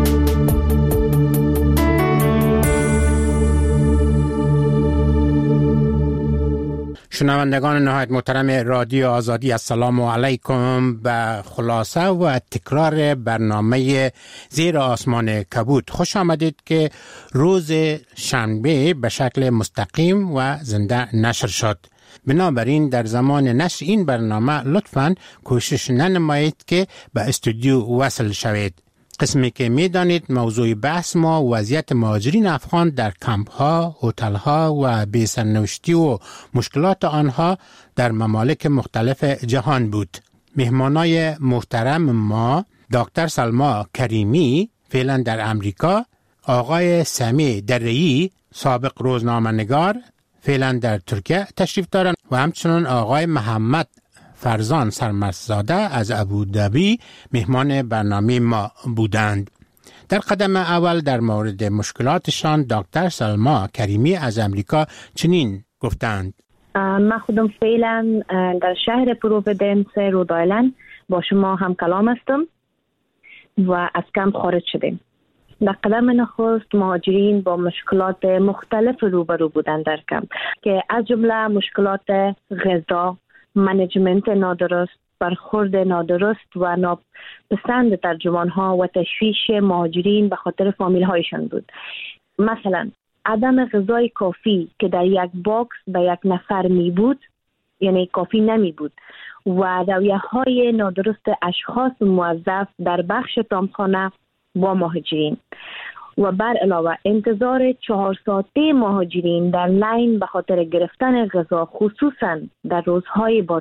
شنوندگان نهایت محترم رادیو آزادی، السلام علیکم. به خلاصه و تکرار برنامه زیر آسمان کبود خوش آمدید که روز شنبه به شکل مستقیم و زنده نشر شد. بنابراین در زمان نشر این برنامه لطفاً کوشش ننمایید که به استودیو وصل شوید. قسمی که میدانید موضوع بحث ما وضعیت مهاجرین افغان در کمپ ها، هتل ها و بی سرنوشتی و مشکلات آنها در ممالک مختلف جهان بود. مهمانای محترم ما دکتر سلما کریمی فعلا در امریکا، آقای سمی دره‌ای سابق روزنامه‌نگار فعلا در ترکیه تشریف دارند و همچنین آقای محمد فرزان سرمستزاده از ابوظبی مهمان برنامه ما بودند. در قدم اول در مورد مشکلاتشان دکتر سلما کریمی از امریکا چنین گفتند: من خودم فعلا در شهر پروویدنس رود آیلند با شما هم کلام هستم و از کمپ خارج شدیم. در قدم نخست مهاجرین با مشکلات مختلف روبرو بودند در کمپ که از جمله مشکلات غذا، منیجمنت نادرست، برخورد نادرست و ناپسند ترجمان‌ها و تشویش مهاجرین به خاطر فامیل هایشان بود. مثلا عدم غذای کافی که در یک باکس به یک نفر می بود، یعنی کافی نمی بود، و رویه‌های نادرست اشخاص موظف در بخش تامخانه با مهاجرین و بر علاوه انتظار 4 ساعته مهاجرین در لاین به خاطر گرفتن غذا، خصوصا در روزهای بارانی.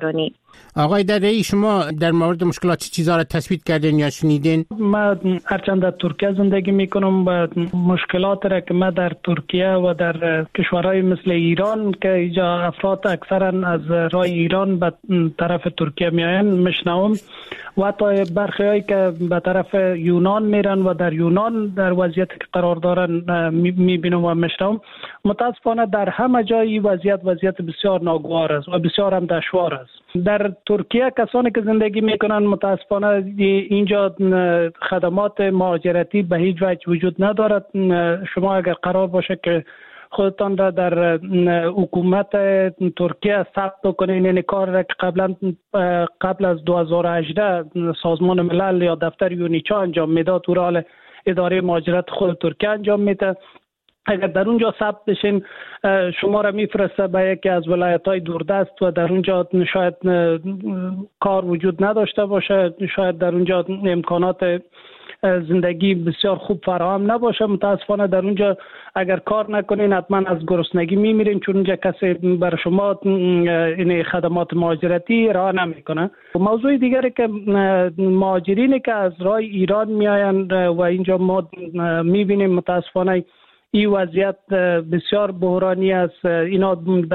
آقای درایی، شما در مورد مشکلات چه چیزا را تثبیت کردین یا شنیدین؟ من هرچند در ترکیه زندگی میکنم و مشکلات را که من در ترکیه و در کشورهای مثل ایران که اینجا افراد اکثرا از راه ایران به طرف ترکیه میاین میشنوم و حتی برخی هایی که به طرف یونان میرن و در یونان در وضعیتی که قرار دارن میبینم و میشنوم. متاسفانه در همه جای وضعیت بسیار ناگوار است و بسیار هم دشوار است. در ترکیه کسانی که زندگی میکنن متاسفانه اینجا خدمات مهاجرتی به هیچ وجه وجود ندارد. شما اگر قرار باشه که خودتان را در حکومت ترکیه ثبت کنین، این کار را که قبل از 2018 سازمان ملل یا دفتر یونیچا انجام میداد، او را اداره مهاجرت خود ترکیه انجام میده. اگر در اونجا ثبت بشین شما را میفرسته به یکی از ولایت‌های دوردست و در اونجا شاید کار وجود نداشته باشه، شاید در اونجا امکانات زندگی بسیار خوب فراهم نباشه. متاسفانه در اونجا اگر کار نکنین حتما از گرسنگی میمیرین، چون اونجا کسی بر شما این خدمات مهاجرتی ارائه نمیکنه. موضوع دیگری که مهاجرینی که از راه ایران میاین و اینجا ما میبینیم متاسفانه این وضعیت بسیار بحرانی است. اینا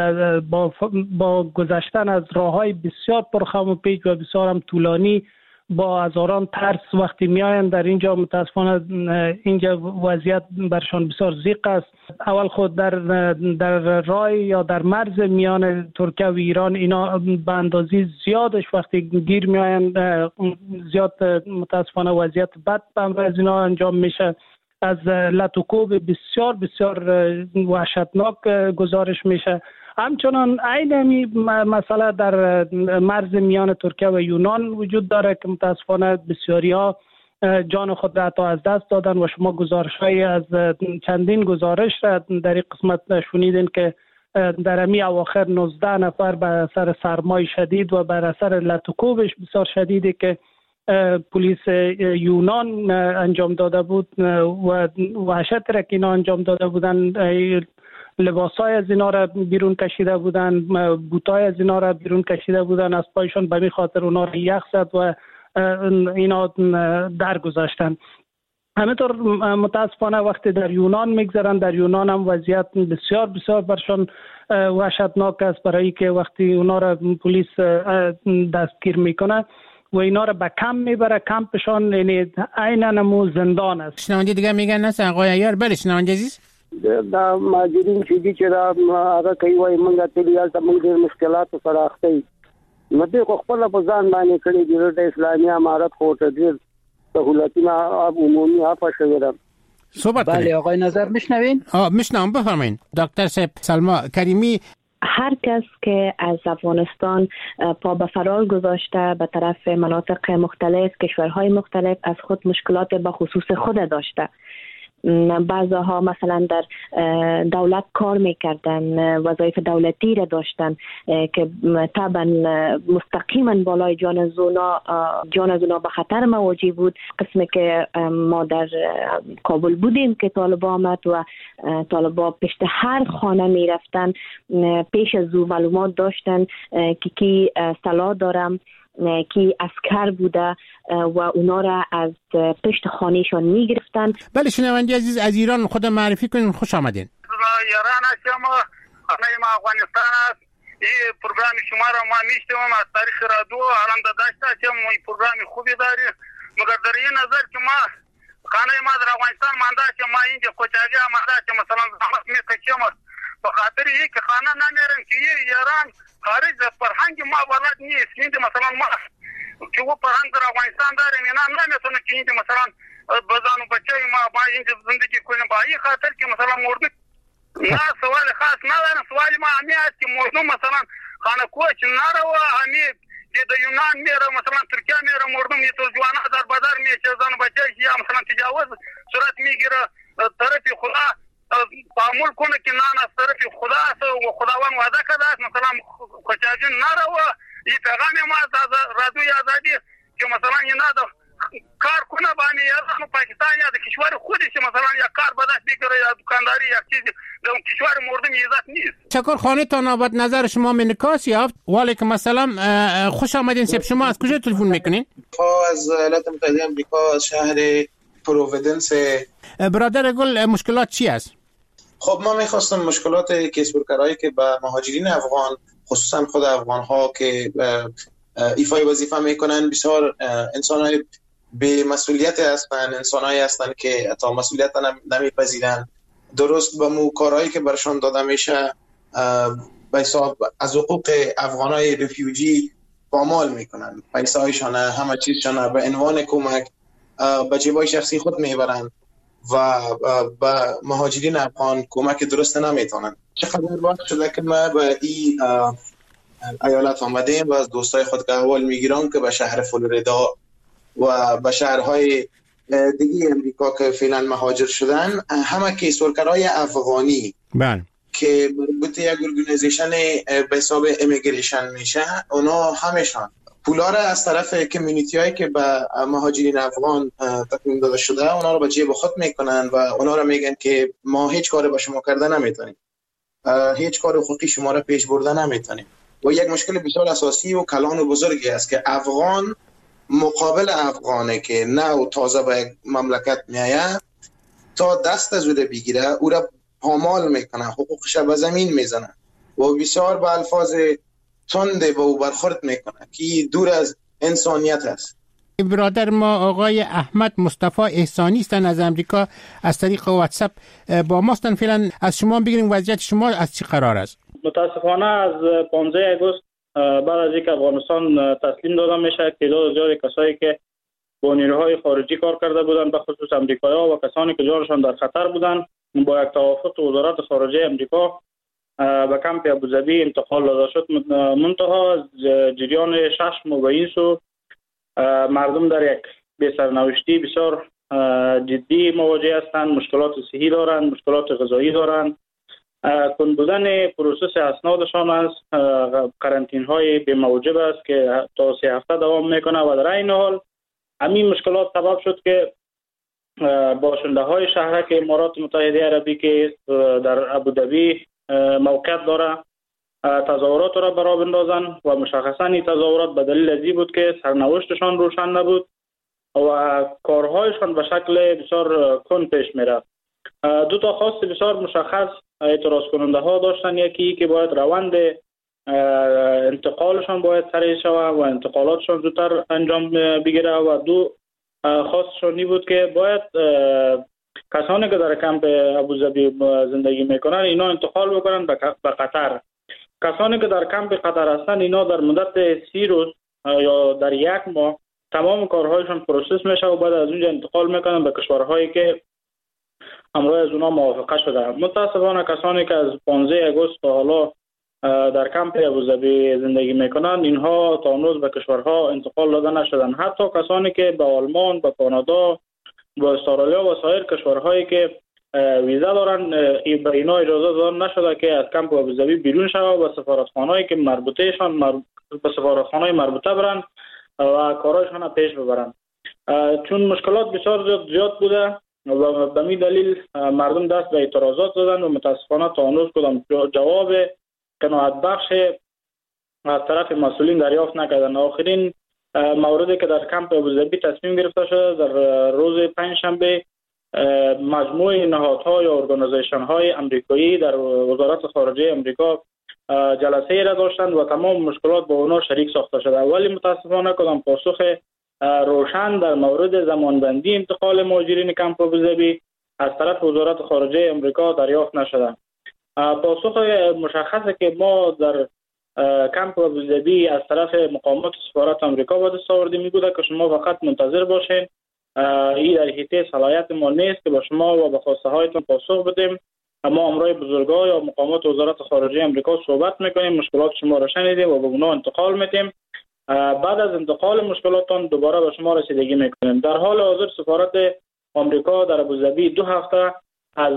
با گذشتن از راههای بسیار پرخم و پیچ و بسیار هم طولانی با هزاران ترس وقتی میاین در اینجا متاسفانه اینجا وضعیت برشان بسیار ضیق است. اول خود در راه یا در مرز میان ترکیه و ایران اینا به اندازه زیادش وقتی گیر میاین زیاد متاسفانه وضعیت بد از اینا انجام میشه. از لطوکوب بسیار وحشتناک گزارش میشه. همچنان عین مسئله در مرز میان ترکیه و یونان وجود داره که متاسفانه بسیاری ها جان خود را از دست دادن و شما گزارش های از چندین گزارش را در این قسمت شنیدین که در امی اواخر 19 نفر بر اثر سرمای شدید و بر اثر لطوکوبش بسیار شدیدی که پلیس یونان انجام داده بود و وحشت را که اینا انجام داده بودن، لباسای از اینا را بیرون کشیده بودن، بوتای از اینا را بیرون کشیده بودن از پایشان، به می خاطر اونا را یخ زد و اینا درگذاشتن. همینطور متاسفانه وقتی در یونان میگذرن، در یونان هم وضعیت بسیار برشان وحشتناک است، برای که وقتی اونا را پلیس دستگیر میکنه و اینا را به کمپ میبره، کمپشان یعنی عین نمو زندان است. شنونده دیگه میگن نه آقای عیار؟ بله شنونده عزیز، دا ماجرین چې دا هغه کوي وای مونږ ته لیال ته مونږ ډېر مشکلات سره اخته یو. نو دوی خو خپل په ځان باندې کړي دي د اسلامي امارت خو ته ډېر سهولتونه عمومي عفو شوی ده. صحبت بله آقای نظر میشنوین؟ میشنوم، بفرمایید. دکتر صاحب سلما کریمی، هر کس که از افغانستان پا به فرار گذاشته به طرف مناطق مختلف، کشورهای مختلف، از خود مشکلات به خصوص خود داشته. بعضها مثلا در دولت کار میکردن، وظایف دولتی را داشتن که طبعا مستقیما بالای جان از اونا به خطر مواجه بود. قسمی که ما در کابل بودیم که طالبا آمد و طالبا پشت هر خانه میرفتن، پیش از او معلومات داشتن که کی سلاح دارم، کی اسکر بوده و اونا را از پشت خانهشان میگرفتن. بله شنونده عزیز، از ایران خود معرفی کنین. خوش آمدین. ایران هستم، خانه ما افغانستان است. این پروگرام شما را ما میشتم از تاریخ رادیو الان داشته که این پروگرام خوبی داره، مگر در این نظر که ما خانه ما در افغانستان مانده که ما اینجا کوچاگی مانده که مثلا زحمت میکشیم به خاطر این که خانه نمیرن که ایران خارج از فرهنگ ما بلد نیست. اینجا مثلا ما که او فرهنگ در افغانستان داریم اینا نمیتونه که اینجا مثلا بزن و بچه ما اینجا زندگی کنیم. با این خاطر که مثلا مردم نه سوال خاص ندارم، سوال ما همی است که مردم مثلا خانه کوچ نره و همی که در یونان میره مثلا ترکیه میره مردم یه تو جوانه در بازار میشه زن و بچه یا مثلا تجاوز صورت میگیره طرف خدا تعامل کنه که نه از طرف خدا است و خداوند وعده کرده است مثلا کوچاجین نره و این پیغام ما از رادیوی آزادی که مثلا اینا کار کنه بانی یا پاکستان یا کشور خودش مثلا یا کار بدش بگیره یا دکانداری یا چیزی در کشور مردم عزت نیست. شکر خانه تا نوبت نظر شما منکاس یافت. ولی که مثلا خوش آمدین. سب شما از کجا تلفن میکنین؟ از ایالات متحده آمریکا، از شهر پروویدنس. برادر گل مشکلات چی است؟ خب ما میخواستم مشکلات کسب‌وکارهایی که به مهاجرین افغان خصوصا خود افغان ها که ایفای وظیفه میکنن بسیار انسانای به مسئولیت هستن، انسانایی هستن که تا مسئولیت نمیپذیرن، درست به مو کارهایی که برشان داده میشه به حساب از حقوق افغانای رفیوجی پامال میکنن، پیسه هایشان همه چیزشان به عنوان کمک به جیبای شخصی خود میبرن و به مهاجرین افغان کمک درست نمیتونن. چقدر وقت شده که ما به این ایالت آمدیم و از دوستای خود که احوال میگیرم که به شهر فلوریدا و به شهرهای دیگه امریکا که فعلا مهاجر شدن، همه کیسورکرهای افغانی که مربوط یک ارگانیزیشن به حساب امیگریشن میشه، اونا همشان پولا را از طرف کمیونیتی هایی که به مهاجرین افغان تقدیم داده شده اونا رو به جیب خود میکنن و اونا را میگن که ما هیچ کاری با شما کرده نمیتونیم، هیچ کار حقوقی شما را پیش برده نمیتونیم. و یک مشکل بسیار اساسی و کلان و بزرگی است که افغان مقابل افغانه که نه و تازه به یک مملکت میایه تا دست از او بگیره او را پامال میکنه، حقوقش به زمین میزنه و بسیار به الفاظ تند به او برخورد میکنه که دور از انسانیت است. برادر ما آقای احمد مصطفی احسانی هستند از امریکا، از طریق واتساپ با ما هستند. فعلا از شما بگیریم وضعیت شما از چی قرار است؟ متاسفانه از 15 آگوست بعد از اینکه افغانستان تسلیم داده میشه، تعداد زیادی کسایی که با نیروهای خارجی کار کرده بودند، به خصوص امریکایی‌ها و کسانی که جانشان در خطر بودند، با یک توافق وزارت خارجه امریکا به کمپ ابوظبی انتقال داده شد. منتها از جریان 6 ماه سو مردم در یک بی‌سرنوشتی بسیار جدی مواجه هستند، مشکلات صحی دارند، مشکلات غذایی دارند، کند بودن پروسس اسنادشان است، قرنطینه های بی‌موجب است که تا 3 هفته دوام میکنه و در این حال همین مشکلات سبب شد که باشنده های شهرک امارات متحده عربی که در ابوظبی موقعیت داره تظاهرات را برا بندازن و مشخصا این تظاهرات به دلیل ازی بود که سرنوشتشان روشن نبود و کارهایشان به شکل بسیار کند پیش میرفت. دو تا خواست بسیار مشخص اعتراض کننده ها داشتن، یکی که باید روند انتقالشان باید سریع شود و انتقالاتشان زودتر انجام بگیره و دو خواستشان بود که باید کسانی که در کمپ ابوظبی زندگی میکنن اینا انتقال بکنن به قطر. کسانی که در کمپ قطر هستن اینا در مدت 30 روز یا در 1 ماه تمام کارهایشان پروسس میشه و بعد از اونجا انتقال میکنن به کشورهایی که همراه از اونا موافقه شده. متاسفانه کسانی که از 15 آگوست تا حالا در کمپ ابوظبی زندگی میکنن اینها تا امروز به کشورها انتقال داده نشدن. حتی کسانی که به آلمان، به کانادا، به استرالیا و سایر کشورهایی که ویزا دارن به اینا اجازه داده نشده که از کمپ ابوظبی بیرون شوند و سفارتخانه‌ای که مربوطهشان به سفارتخانه مربوطه برن و کارهایشان پیش ببرن. چون مشکلات بسیار زیاد بوده و به می دلیل مردم دست به اعتراضات زدن و متاسفانه تا امروز کدام جواب قناعت بخش از طرف مسئولین دریافت نکردن. آخرین موردی که در کمپ ابوظبی تصمیم گرفته شده در روز پنجشنبه مجموعه نهادها یا ارگانیزیشن های امریکایی در وزارت خارجه امریکا جلسه را داشتند و تمام مشکلات با اونا شریک ساخته شده، ولی متاسفانه کدام پاسخ روشن در مورد زمانبندی انتقال مهاجرین کمپ ابوظبی از طرف وزارت خارجه امریکا دریافت نشده. پاسخ مشخصه که ما در کمپ ابوظبی از طرف مقامات سفارت امریکا به دست آوردیم میگوده که شما فقط منتظر باشین، این در حیطه صلاحیت ما نیست که با شما و به خواسته هایتون پاسخ بدیم. اما امروی بزرگان یا مقامات وزارت خارجه امریکا صحبت میکنیم، مشکلات شما را شنیدیم و به اونا انتقال میدیم. بعد از انتقال مشکلاتون دوباره به شما رسیدگی میکنیم. در حال حاضر سفارت امریکا در ابوظبی 2 هفته از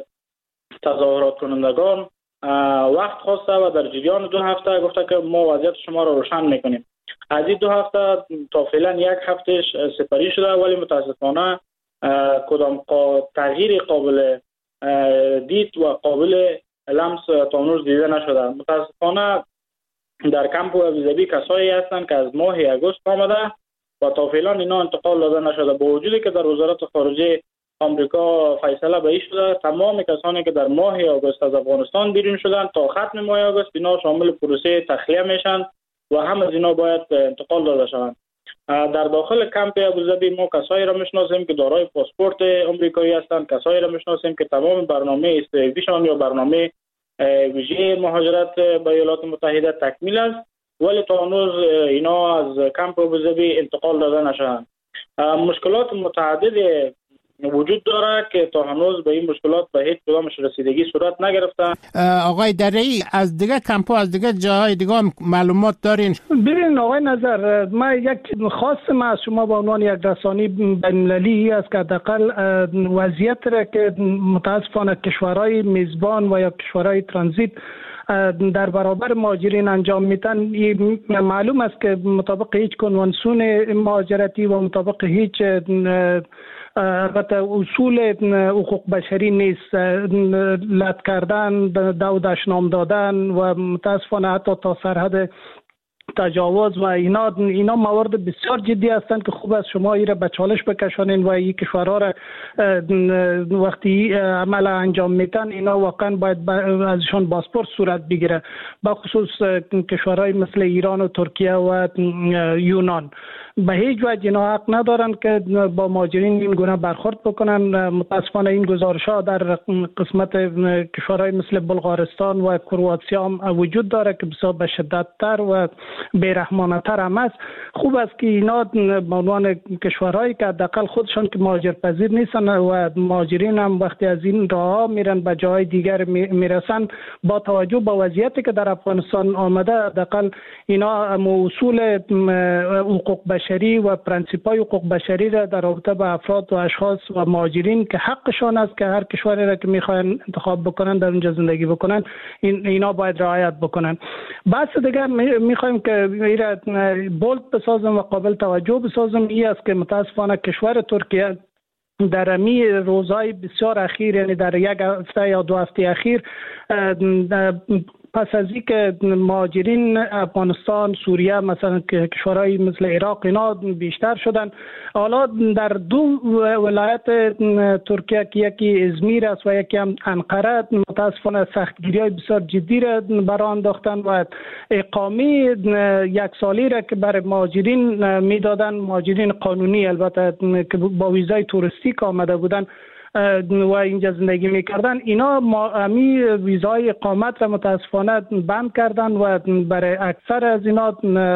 تظاهرات کنندگان وقت خواسته و در جریان 2 هفته گفته که ما وضعیت شما را روشن میکنیم. از این 2 هفته تا فعلا 1 هفتهش سپری شده، ولی متاسفانه کدام تغییر قابل دید و قابل لمس تا هنوز دیده نشده. متاسفانه در کمپ ابوظبی کسایی هستند که از ماه اگست آمده و تا فعلا اینا انتقال داده نشده، با وجودی که در وزارت خارجه آمریکا فیصله به این شده تمام کسانی که در ماه اگست از افغانستان بیرون شدند تا ختم ماه اگست اینا شامل پروسه تخلیه میشن و هم از اینا باید انتقال داده شوند. در داخل کمپ ابوظبی ما کسایی را میشناسیم که دارای پاسپورت آمریکایی هستند، کسایی را میشناسیم که تمام برنامه استعدادیشان یا برنامه ویژه مهاجرت به ایالات متحده تکمیل است، ولی تا هنوز اینا از کمپ ابوظبی انتقال داده نشدند. مشکلات متعدد وجود داره که تا هنوز به این مشکلات به هیچ کدامش رسیدگی صورت نگرفته. آقای درعی از دیگه کمپ‌ها از دیگه جاهای دیگه معلومات دارین؟ ببین آقای نظر، ما یک خواستم از شما به عنوان یک رسانه بین‌المللی است که حداقل وضعیت را که متاسفانه کشورهای میزبان و یا کشورهای ترانزیت در برابر مهاجرین انجام میتن، معلوم است که مطابق هیچ کنوانسیون مهاجرتی و مطابق هیچ البته اصول حقوق بشری نیست، لط کردن، دودش نام دادن و متاسفانه حتی تا سرحد تجاوز و اینا موارد بسیار جدی هستند که خوب است شما این را به چالش بکشانین و این کشورها را وقتی عمل انجام میتن اینا واقعا باید ازشان پاسپورت صورت بگیره، به خصوص کشورهای مثل ایران و ترکیه و یونان. به هیچ وجه اینا حق ندارن که با مهاجرین این گونه برخورد بکنن. متاسفانه این گزارش‌ها در قسمت کشورهای مثل بلغارستان و کرواتیا هم وجود داره که بسیار به شدت تر و بی‌رحمانه‌تر هم است. خوب است که اینا به عنوان کشورهایی که حداقل خودشان که مهاجرپذیر نیستن و مهاجرین هم وقتی از این راه میرن به جای دیگر میرسن، با توجه به وضعیتی که در افغانستان آمده حداقل اینا اصول حقوق بشری و پرنسیپ‌های حقوق بشری را در رابطه با افراد و اشخاص و مهاجرین که حقشان است که هر کشوری را که میخواین انتخاب بکنن در اونجا زندگی بکنن اینا باید رعایت بکنن. بحث دیگر میخوایم که ایرا بولد بسازم و قابل توجه بسازم این است که متاسفانه کشور ترکیه در امی روزهای بسیار اخیر، یعنی در 1 هفته یا 2 هفته اخیر، پس از اینکه مهاجرین افغانستان، سوریه، مثلا کشورهای مثل عراق اینا بیشتر شدن، حالا در 2 ولایت ترکیه که یکی ازمیر است و یکی هم انقره متاسفانه سختگیری‌های بسیار جدی را برآورده انداختن و اقامه 1 سالی را که برای مهاجرین میدادن، مهاجرین قانونی البته که با ویزای توریستیک آمده بودن و اینجا زندگی میکردن، اینا امی ویزای اقامت را متاسفانه بند کردن و برای اکثر از اینا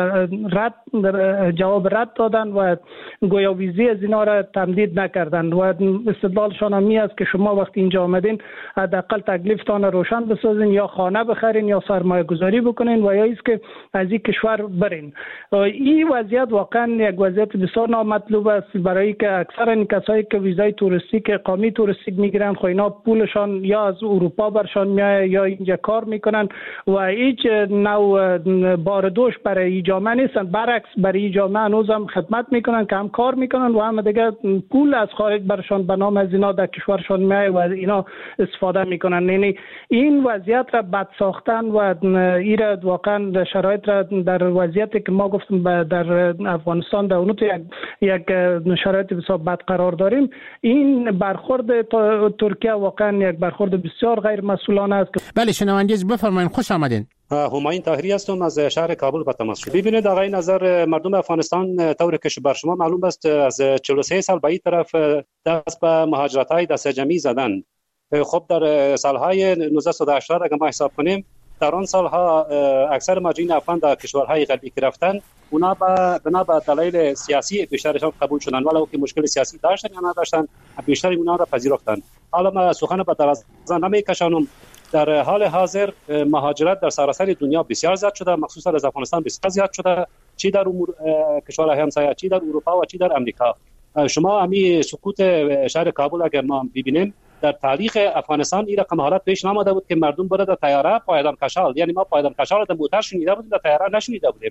جواب رد دادن و گویا ویزی از اینا را تمدید نکردن و استدلالشان همی است که شما وقتی اینجا آمدین حداقل تکلیفتان روشن بسازین، یا خانه بخرین یا سرمایه گذاری بکنین و یا ایست که از این کشور برین. این وضعیت واقعا یک وضعیت بسیار نامطلوب است، برای که اکثر این کسایی که ویزای توریستیک اقامه توریستیک میگیرن خب اینا پولشان یا از اروپا برشان میاد یا اینجا کار میکنن و هیچ نوع باردوش برای جامعه نیستن، برعکس برای جامعه هنوزم خدمت میکنن که هم کار میکنن و هم دیگه پول از خارج برشان به نام از اینا در کشورشان میاد و اینا استفاده میکنن. یعنی این وضعیت را بد ساختن و ایراد واقعا شرایط را در وضعیتی که ما گفتم در افغانستان در اون یک شرایط بسیار بد قرار داریم، این برخورد ترکیه واقعا یک برخورد بسیار غیر مسئولانه است. بله شنونده بفرمایید، خوش آمدین. همایون طاهری هستم از شهر کابل با تماس شدم. ببینید آقای نظر، مردم افغانستان طور که بر شما معلوم است از 43 سال به این طرف دست به مهاجرت‌های دست جمعی زدن. خب در سالهای 1980 اگر ما حساب کنیم، در آن سالها اکثر مهاجرین افغان در کشورهای غربی که رفتن اونا بنا به دلایل سیاسی بیشترشان قبول شدن، ولو که مشکل سیاسی داشتن یا نداشتن بیشتر اونا را پذیرفتن. حالا ما سخن به دراز نمیکشانم. در حال حاضر مهاجرت در سراسر دنیا بسیار زیاد شده، مخصوصا از افغانستان بسیار زیاد شده، چی در کشورهای همسایه، چی در اروپا و چی در امریکا. شما امی سقوط شهر کابل اگر ما ببینیم، در تاریخ افغانستان این رقم حالت پیش نامده بود که مردم بره در طیاره پایدار کشال، یعنی ما پایدار کشال در موتر شنیده بودیم، در طیاره نشنیده بودیم.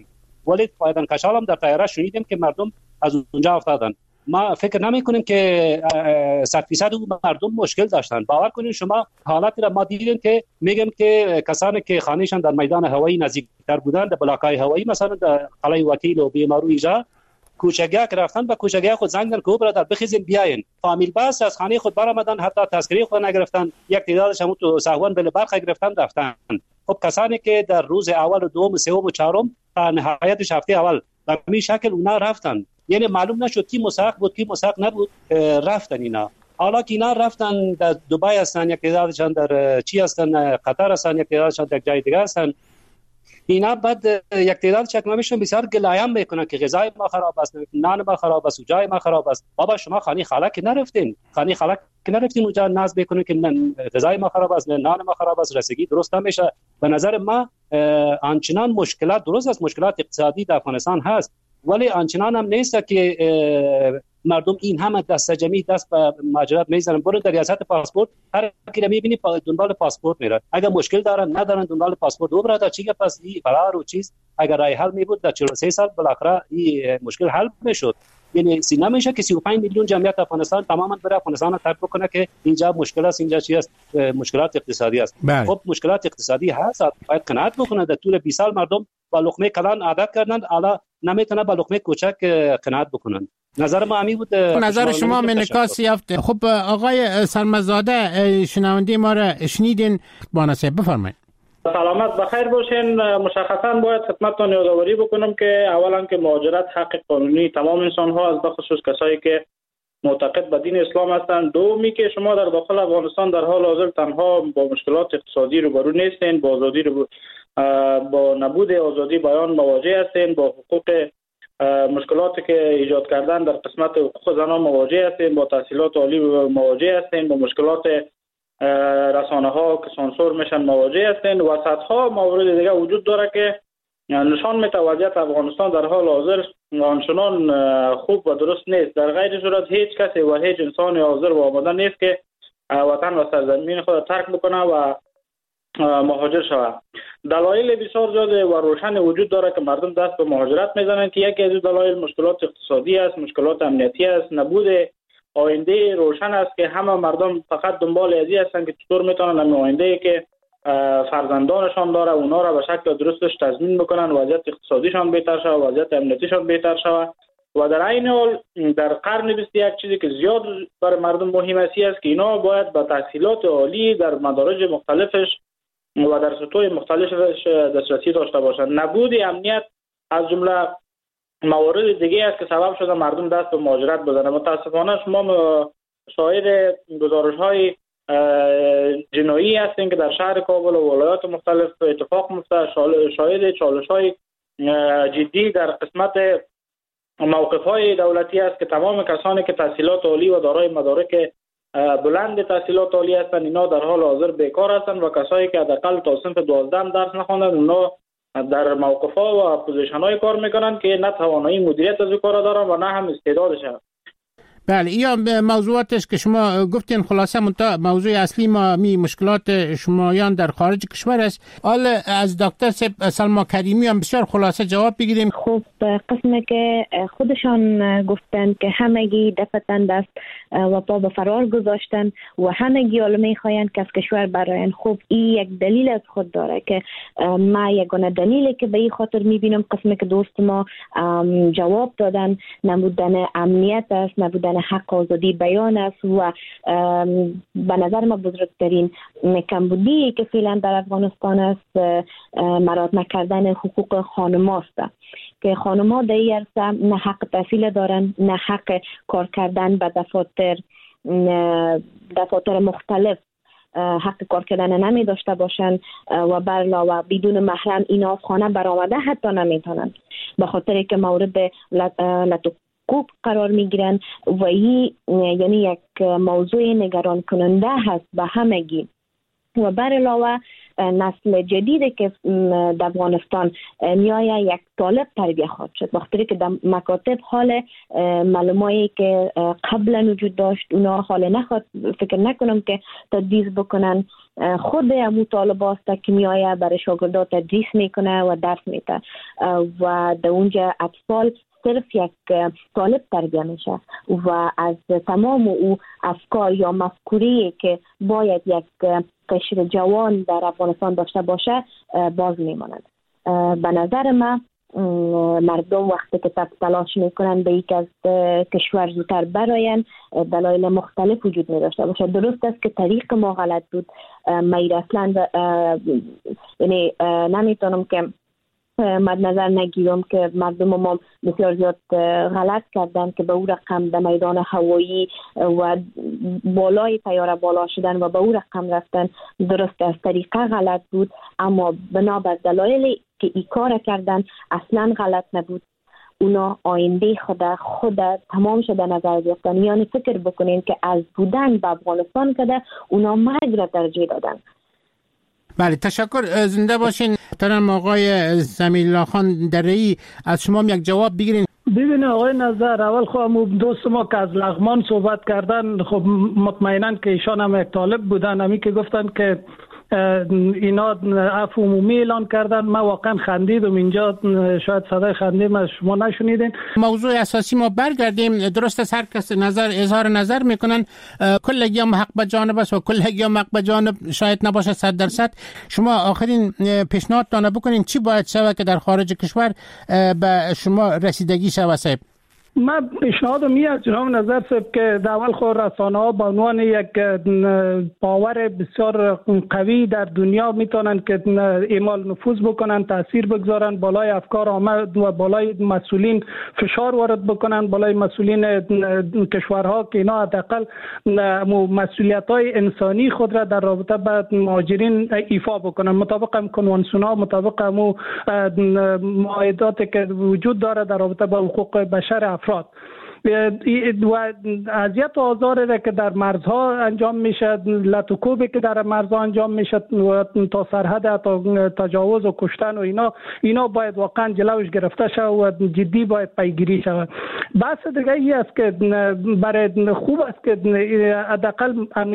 ولی پایدان کشال هم در طیاره شنیدیم که مردم از اونجا افتادن. ما فکر نمی کنیم که 100% مردم مشکل داشتن. باور کنید شما حالتی را ما دیدیم که میگم که کسانی که خانهشان در میدان هوایی نزدیکتر بودند، در بلاکای هوایی مثلا در قلعه وکیل و بیمارو اینجا، کوچگی‌ها که رفتن به کوچگی‌ها خود زنگ زدن که برادر بخیزین بیاین. فامیل بس از خانه خود برآمدن، حتی تذکره خود نگرفتن، یک تعدادش هم تو سهوان بل برخ گرفتن رفتن. خب کسانی که در روز اول و دوم و سوم و چهارم تا نهایتش هفته اول به این شکل اونا رفتن، یعنی معلوم نشد کی مستحق بود کی مستحق نبود، رفتن اینا. حالا که اینا رفتن در دبی هستن، یک تعدادشان در چی هستن، قطر هستن، یک تعدادشان در جای دیگه هستن. اینا بعد یک تعداد چکمه‌شون بسیار گلایه میکنن که غذای ما خراب است، نان ما خراب است، جای ما خراب است. بابا شما خانه خاله که نرفتین، خانه خاله که نرفتین اونجا ناز بکنین که غذای ما خراب است، نان ما خراب است، رسیدگی درست نمیشه. به نظر ما آنچنان مشکلات درست است، مشکلات اقتصادی در افغانستان هست، ولی آنچنان هم نیست که مردم این همه دست جمعی دست به مهاجرت میزنن. برو در ریاست پاسپورت هر کی رو میبینی دنبال پاسپورت میره، اگر مشکل دارن ندارن دنبال پاسپورت دو برادر چیه. پس این فرار و چیز اگر رای حل میبود در 43 سال بالاخره این مشکل حل میشد. یعنی سینا میشه که 35 میلیون جمعیت افغانستان تماما بره افغانستان رو ترک بکنه که اینجا مشکل است، اینجا چی است، مشکلات اقتصادی است. خب مشکلات اقتصادی هست، باید قناعت بکنه. در طول 20 سال مردم با لقمه کلان عادت کردند، حالا نمیتونه با لقمه کوچک قناعت بکنن. نظر ما همی بود. نظر شما منکاس یافت. خب آقای سرمزاده شنونده ما را شنیدین، بانسه بفرمایید. سلامت بخیر باشین. مشخصا باید خدمتتان یادآوری بکنم که اولا که مهاجرت حق قانونی تمام انسان ها است، بخصوص کسایی که معتقد به دین اسلام هستند. دومی که شما در داخل افغانستان در حال حاضر تنها با مشکلات اقتصادی روبرو نیستین، با آزادی با نبود آزادی بیان مواجه هستین، با حقوق مشکلاتی که ایجاد کردن در قسمت حقوق زنان مواجه هستین، با تحصیلات عالی مواجه هستین، با مشکلات رسانه ها که سانسور میشن مواجه هستین و صدها موارد دیگه وجود داره که نشان میده وضعیت افغانستان در حال حاضر آنچنان خوب و درست نیست. در غیر صورت هیچ کسی و هیچ انسان حاضر و آماده نیست که وطن و سرزمین خود ترک بکنه و مهاجر شود. دلایل بسیار زیاده و روشن وجود داره که مردم دست به مهاجرت میزنند که یکی از دلایل مشکلات اقتصادی است، مشکلات امنیتی است، نبود آینده روشن است که همه مردم فقط دنبال ازی هستند که چطور میتونن همین آینده که فرزندانشان داره اونا را به شکل درستش تضمین بکنن، وضعیت اقتصادیشان بهتر شود، وضعیت امنیتیشان بهتر شود. و در عین حال در قرن 21 چیزی که زیاد برای مردم مهم است که اینا باید با تحصیلات عالی در مدارج مختلفش و در سطوح مختلفش دسترسی داشته باشند. نبود امنیت از جمله موارد دیگه است که سبب شده مردم دست به مهاجرت بزنند. متاسفانه شما شاهد گزارش‌های جنایی هستین که در شهر کابل و ولایات مختلف اتفاق میفته، شاهد چالش‌های جدی در قسمت موقف‌های دولتی است که تمام کسانی که تحصیلات عالی و دارای مدارک بلند تحصیلات عالی هستند اینا در حال حاضر بیکار هستند و کسایی که حداقل تا صنف 12 درس نخواندند اونا در موقف‌ها و پوزیشن‌های کار میکنن که نه توانایی مدیریت از کار دارن و نه هم استعدادش هست. بله، یا موضوعاتش که شما گفتین خلاصه موضوع اصلی ما مشکلات شمایان در خارج کشور است. حالا از دکتر سلما کریمی هم بسیار خلاصه جواب بگیریم. خب قسمی که خودشان گفتن که همگی دفتن دست و پا به فرار گذاشتن و همگی حالا میخواین که از کشور براین. خب این یک دلیل از خود داره که ما یگانه دلیلی که به این خاطر میبینم قسمی که دوست ما جواب دادن نبودن امنیت است، نبودن حق آزادی بیان است و به نظر ما بزرگترین کمبودی که فعلا در افغانستان است مراعات نکردن حقوق خانم‌ها است که خانم‌ها در این عرصه نه حق تحصیل دارن نه حق کار کردن به دفاتر مختلف حق کار کردن نمی داشته باشند و بر علاوه بدون محرم اینا از خانه برآمده حتی نمیتونن به خاطر که مورد لطوکوب قرار میگیرن و این یعنی یک موضوع نگران کننده هست به همگی. و بر علاوه نسل جدیدی که در افغانستان میایه یک طالب تربیه خواهد شد. وقتی که در مکاتب حال معلوماتی که قبلا وجود داشت اونا حال نخواد، فکر نکنم که تدریس بکنن. خود امو طالب است که میایه برای شاگردا تدریس میکنه و درس میده و در اونجا اطفال صرف یک طالب تربیه میشه و از تمام او افکار یا مفکوری که باید یک قشر جوان در افغانستان داشته باشه باز میماند. به نظر من مردم وقتی که تلاش میکنن به یک از کشور زودتر براین، دلایل مختلف وجود می داشته باشه. درست است که طریق ما غلط بود. میر اصلا یعنی نمیتونم که مد نظر نگیرم که مردم ما بسیار زیاد غلط کردن که به او رقم در میدان هوایی و بالای طیاره بالا شدن و به او رقم رفتن. درست از طریقه غلط بود، اما بنابر دلایلی که ای کار کردن اصلا غلط نبود. اونا آینده خود تمام شده نظر گرفتن. یعنی فکر بکنین که از بودن به افغانستان کده اونا مرگ را ترجیح دادن. بله، تشکر. زنده باشین. ترم آقای زمیل الله خان دره‌ای، از شما یک جواب بگیرین. ببین آقای نظر، اول خب دوست ما که از لغمان صحبت کردن، خب مطمئناً که ایشان هم یک طالب بودن. همی که گفتن که اینا عفو عمومی اعلان کردن، من واقعا خندیدم اینجا، شاید صدای خنده ما شما نشنیدین. موضوع اساسی ما برگردیم. درست است هر کس اظهار نظر میکنن، کلگی هم حق به جانب است و کلگی هم حق به جانب شاید نباشه 100%. شما آخرین پیشنهادتان بکنین چی باید شود که در خارج کشور به شما رسیدگی شود؟ صاحب من پیشنهادم میاد جناب نظر صاحب که در اول خود رسانه ها به عنوان یک پاور بسیار قوی در دنیا میتونن که اعمال نفوذ بکنن، تاثیر بگذارن بالای افکار عامه و بالای مسئولین فشار وارد بکنن، بالای مسئولین کشورها که اینا حداقل مسئولیت های انسانی خود را در رابطه با مهاجرین ایفا بکنن مطابق کنوانسیون ها، مطابق معاهداتی که وجود داره در رابطه با حقوق بشر افراد. و اذیت و آزاری که در مرزها انجام میشه، لطوکوبی که در مرزها انجام میشه تا سرحد، تا تجاوز و کشتن و اینا باید واقعا جلوش گرفته شود و جدی باید پیگیری شود. بحث دیگه ای است که برای خوب است که حداقل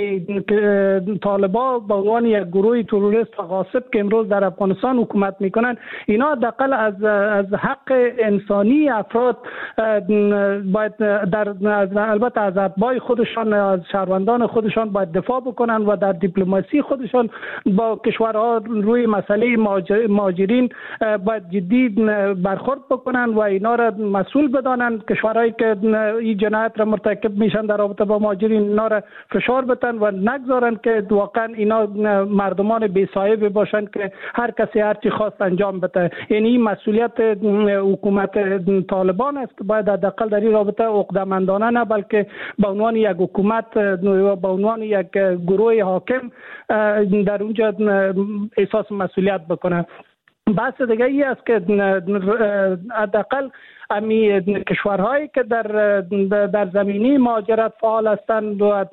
طالبا به عنوان یک گروه تروریست و غاصب که امروز در افغانستان حکومت میکنن، اینا حداقل از حق انسانی افراد باید البته از اتباع خودشان، از شهروندان خودشان باید دفاع بکنن و در دیپلماسی خودشان با کشورها روی مسئله مهاجرین باید جدی برخورد بکنن و اینا را مسئول بدانن. کشورهایی که این جنایت را مرتکب میشن در رابطه با مهاجرین اینا را فشار بدن و نگذارن که واقعا اینا مردمان بی‌سایه باشن که هر کسی هر چی خواست انجام بده. یعنی این مسئولیت حکومت طالبان است که باید حداقل در این رابطه عقده‌مندانه نه بلکه به عنوان یک حکومت و به عنوان یک گروه حاکم در اونجا احساس مسئولیت بکنه. بحث دیگه ای است که حداقل امی کشورهایی که در زمینه مهاجرت فعال هستند و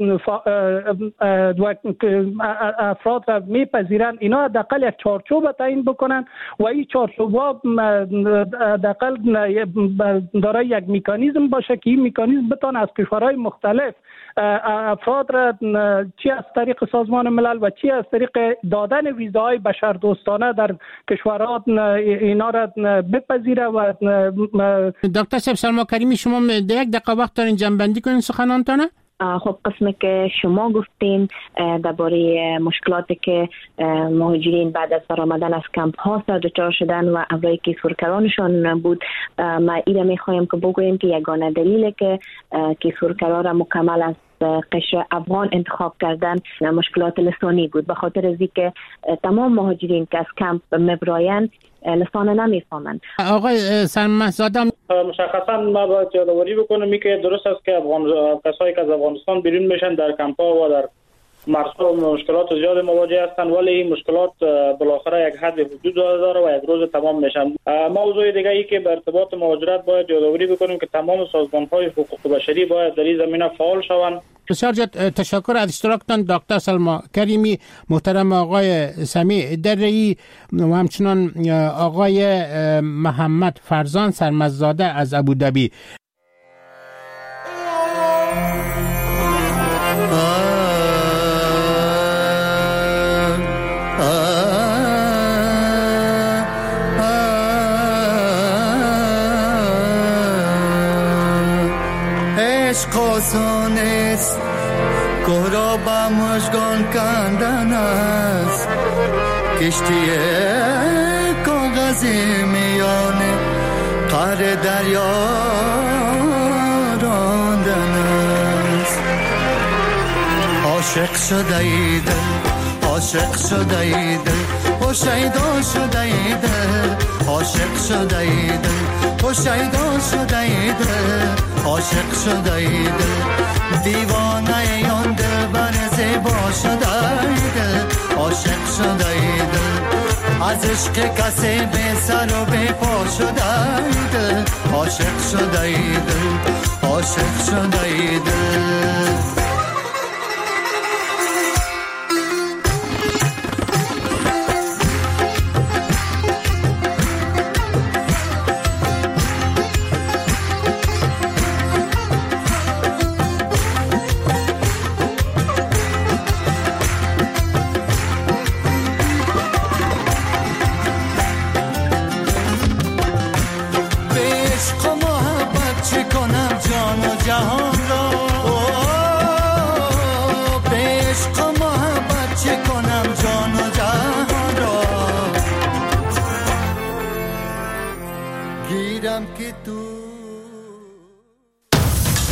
افراد را میپذیرند، اینا حداقل یک چارچوب تعیین بکنن و این چارچوب حداقل دارای یک مکانیزم باشه که این مکانیزم بتونه از کشورهای مختلف افراد را چی از طریق سازمان ملل و چی از طریق دادن ویزاهای بشردوستانه در کشورها اینا را بپذیره. و دکتر صاحب سلما کریمی، شما یک دقیقه وقت دارین جنبندی کنین سخنانتانه؟ خب قسمی که شما گفتین درباره مشکلاتی که مهاجرین بعد از برآمدن از کمپ ها دچار شدن و امرایی که سورکرانشان بود، ما ایره میخوایم که بگوییم که یگانه دلیلی که سورکران را مکمل از قشر افغان انتخاب کردن مشکلات لسانی بود، به خاطر از اینکه تمام مهاجرین که از کمپ مبراین لسان نمیفهمند. آقای سرمحزاده، مشخصا ما باید یادآوری بکنم که درست است که کسایی که از افغانستان بیرون میشن در کمپ ها و در مرزها مشکلات زیاد مواجه هستند، ولی این مشکلات بالاخره یک حد حدود داره و یک روز تمام میشن. موضوع دیگه ای که به ارتباط مهاجرت باید یادآوری بکنیم که تمام سازمان های حقوق بشری باید در این زمینه فعال شوند بسیار زیاد تشکر از اشتراکتان دکتر سلما کریمی، محترم آقای سمیع دره‌ای و همچنان آقای محمد فرزان سرمزاده از ابوظبی. آسان است گهرا با مژگان کندن است، کشتی کاغذی میانه قعر دریا راندن است. عاشق شده ای دل، عاشق شده ای دل، و شیدا شده ای دل، عاشق شده ای دل، و شیدا شده ای دل، عاشق شده ای دل، دیوانه آن دل بر زیبا شده ای دل، عاشق شده ای دل، از عشق کسی به سر و به پا شده ای دل، عاشق شده ای دل، عاشق شده ای دل.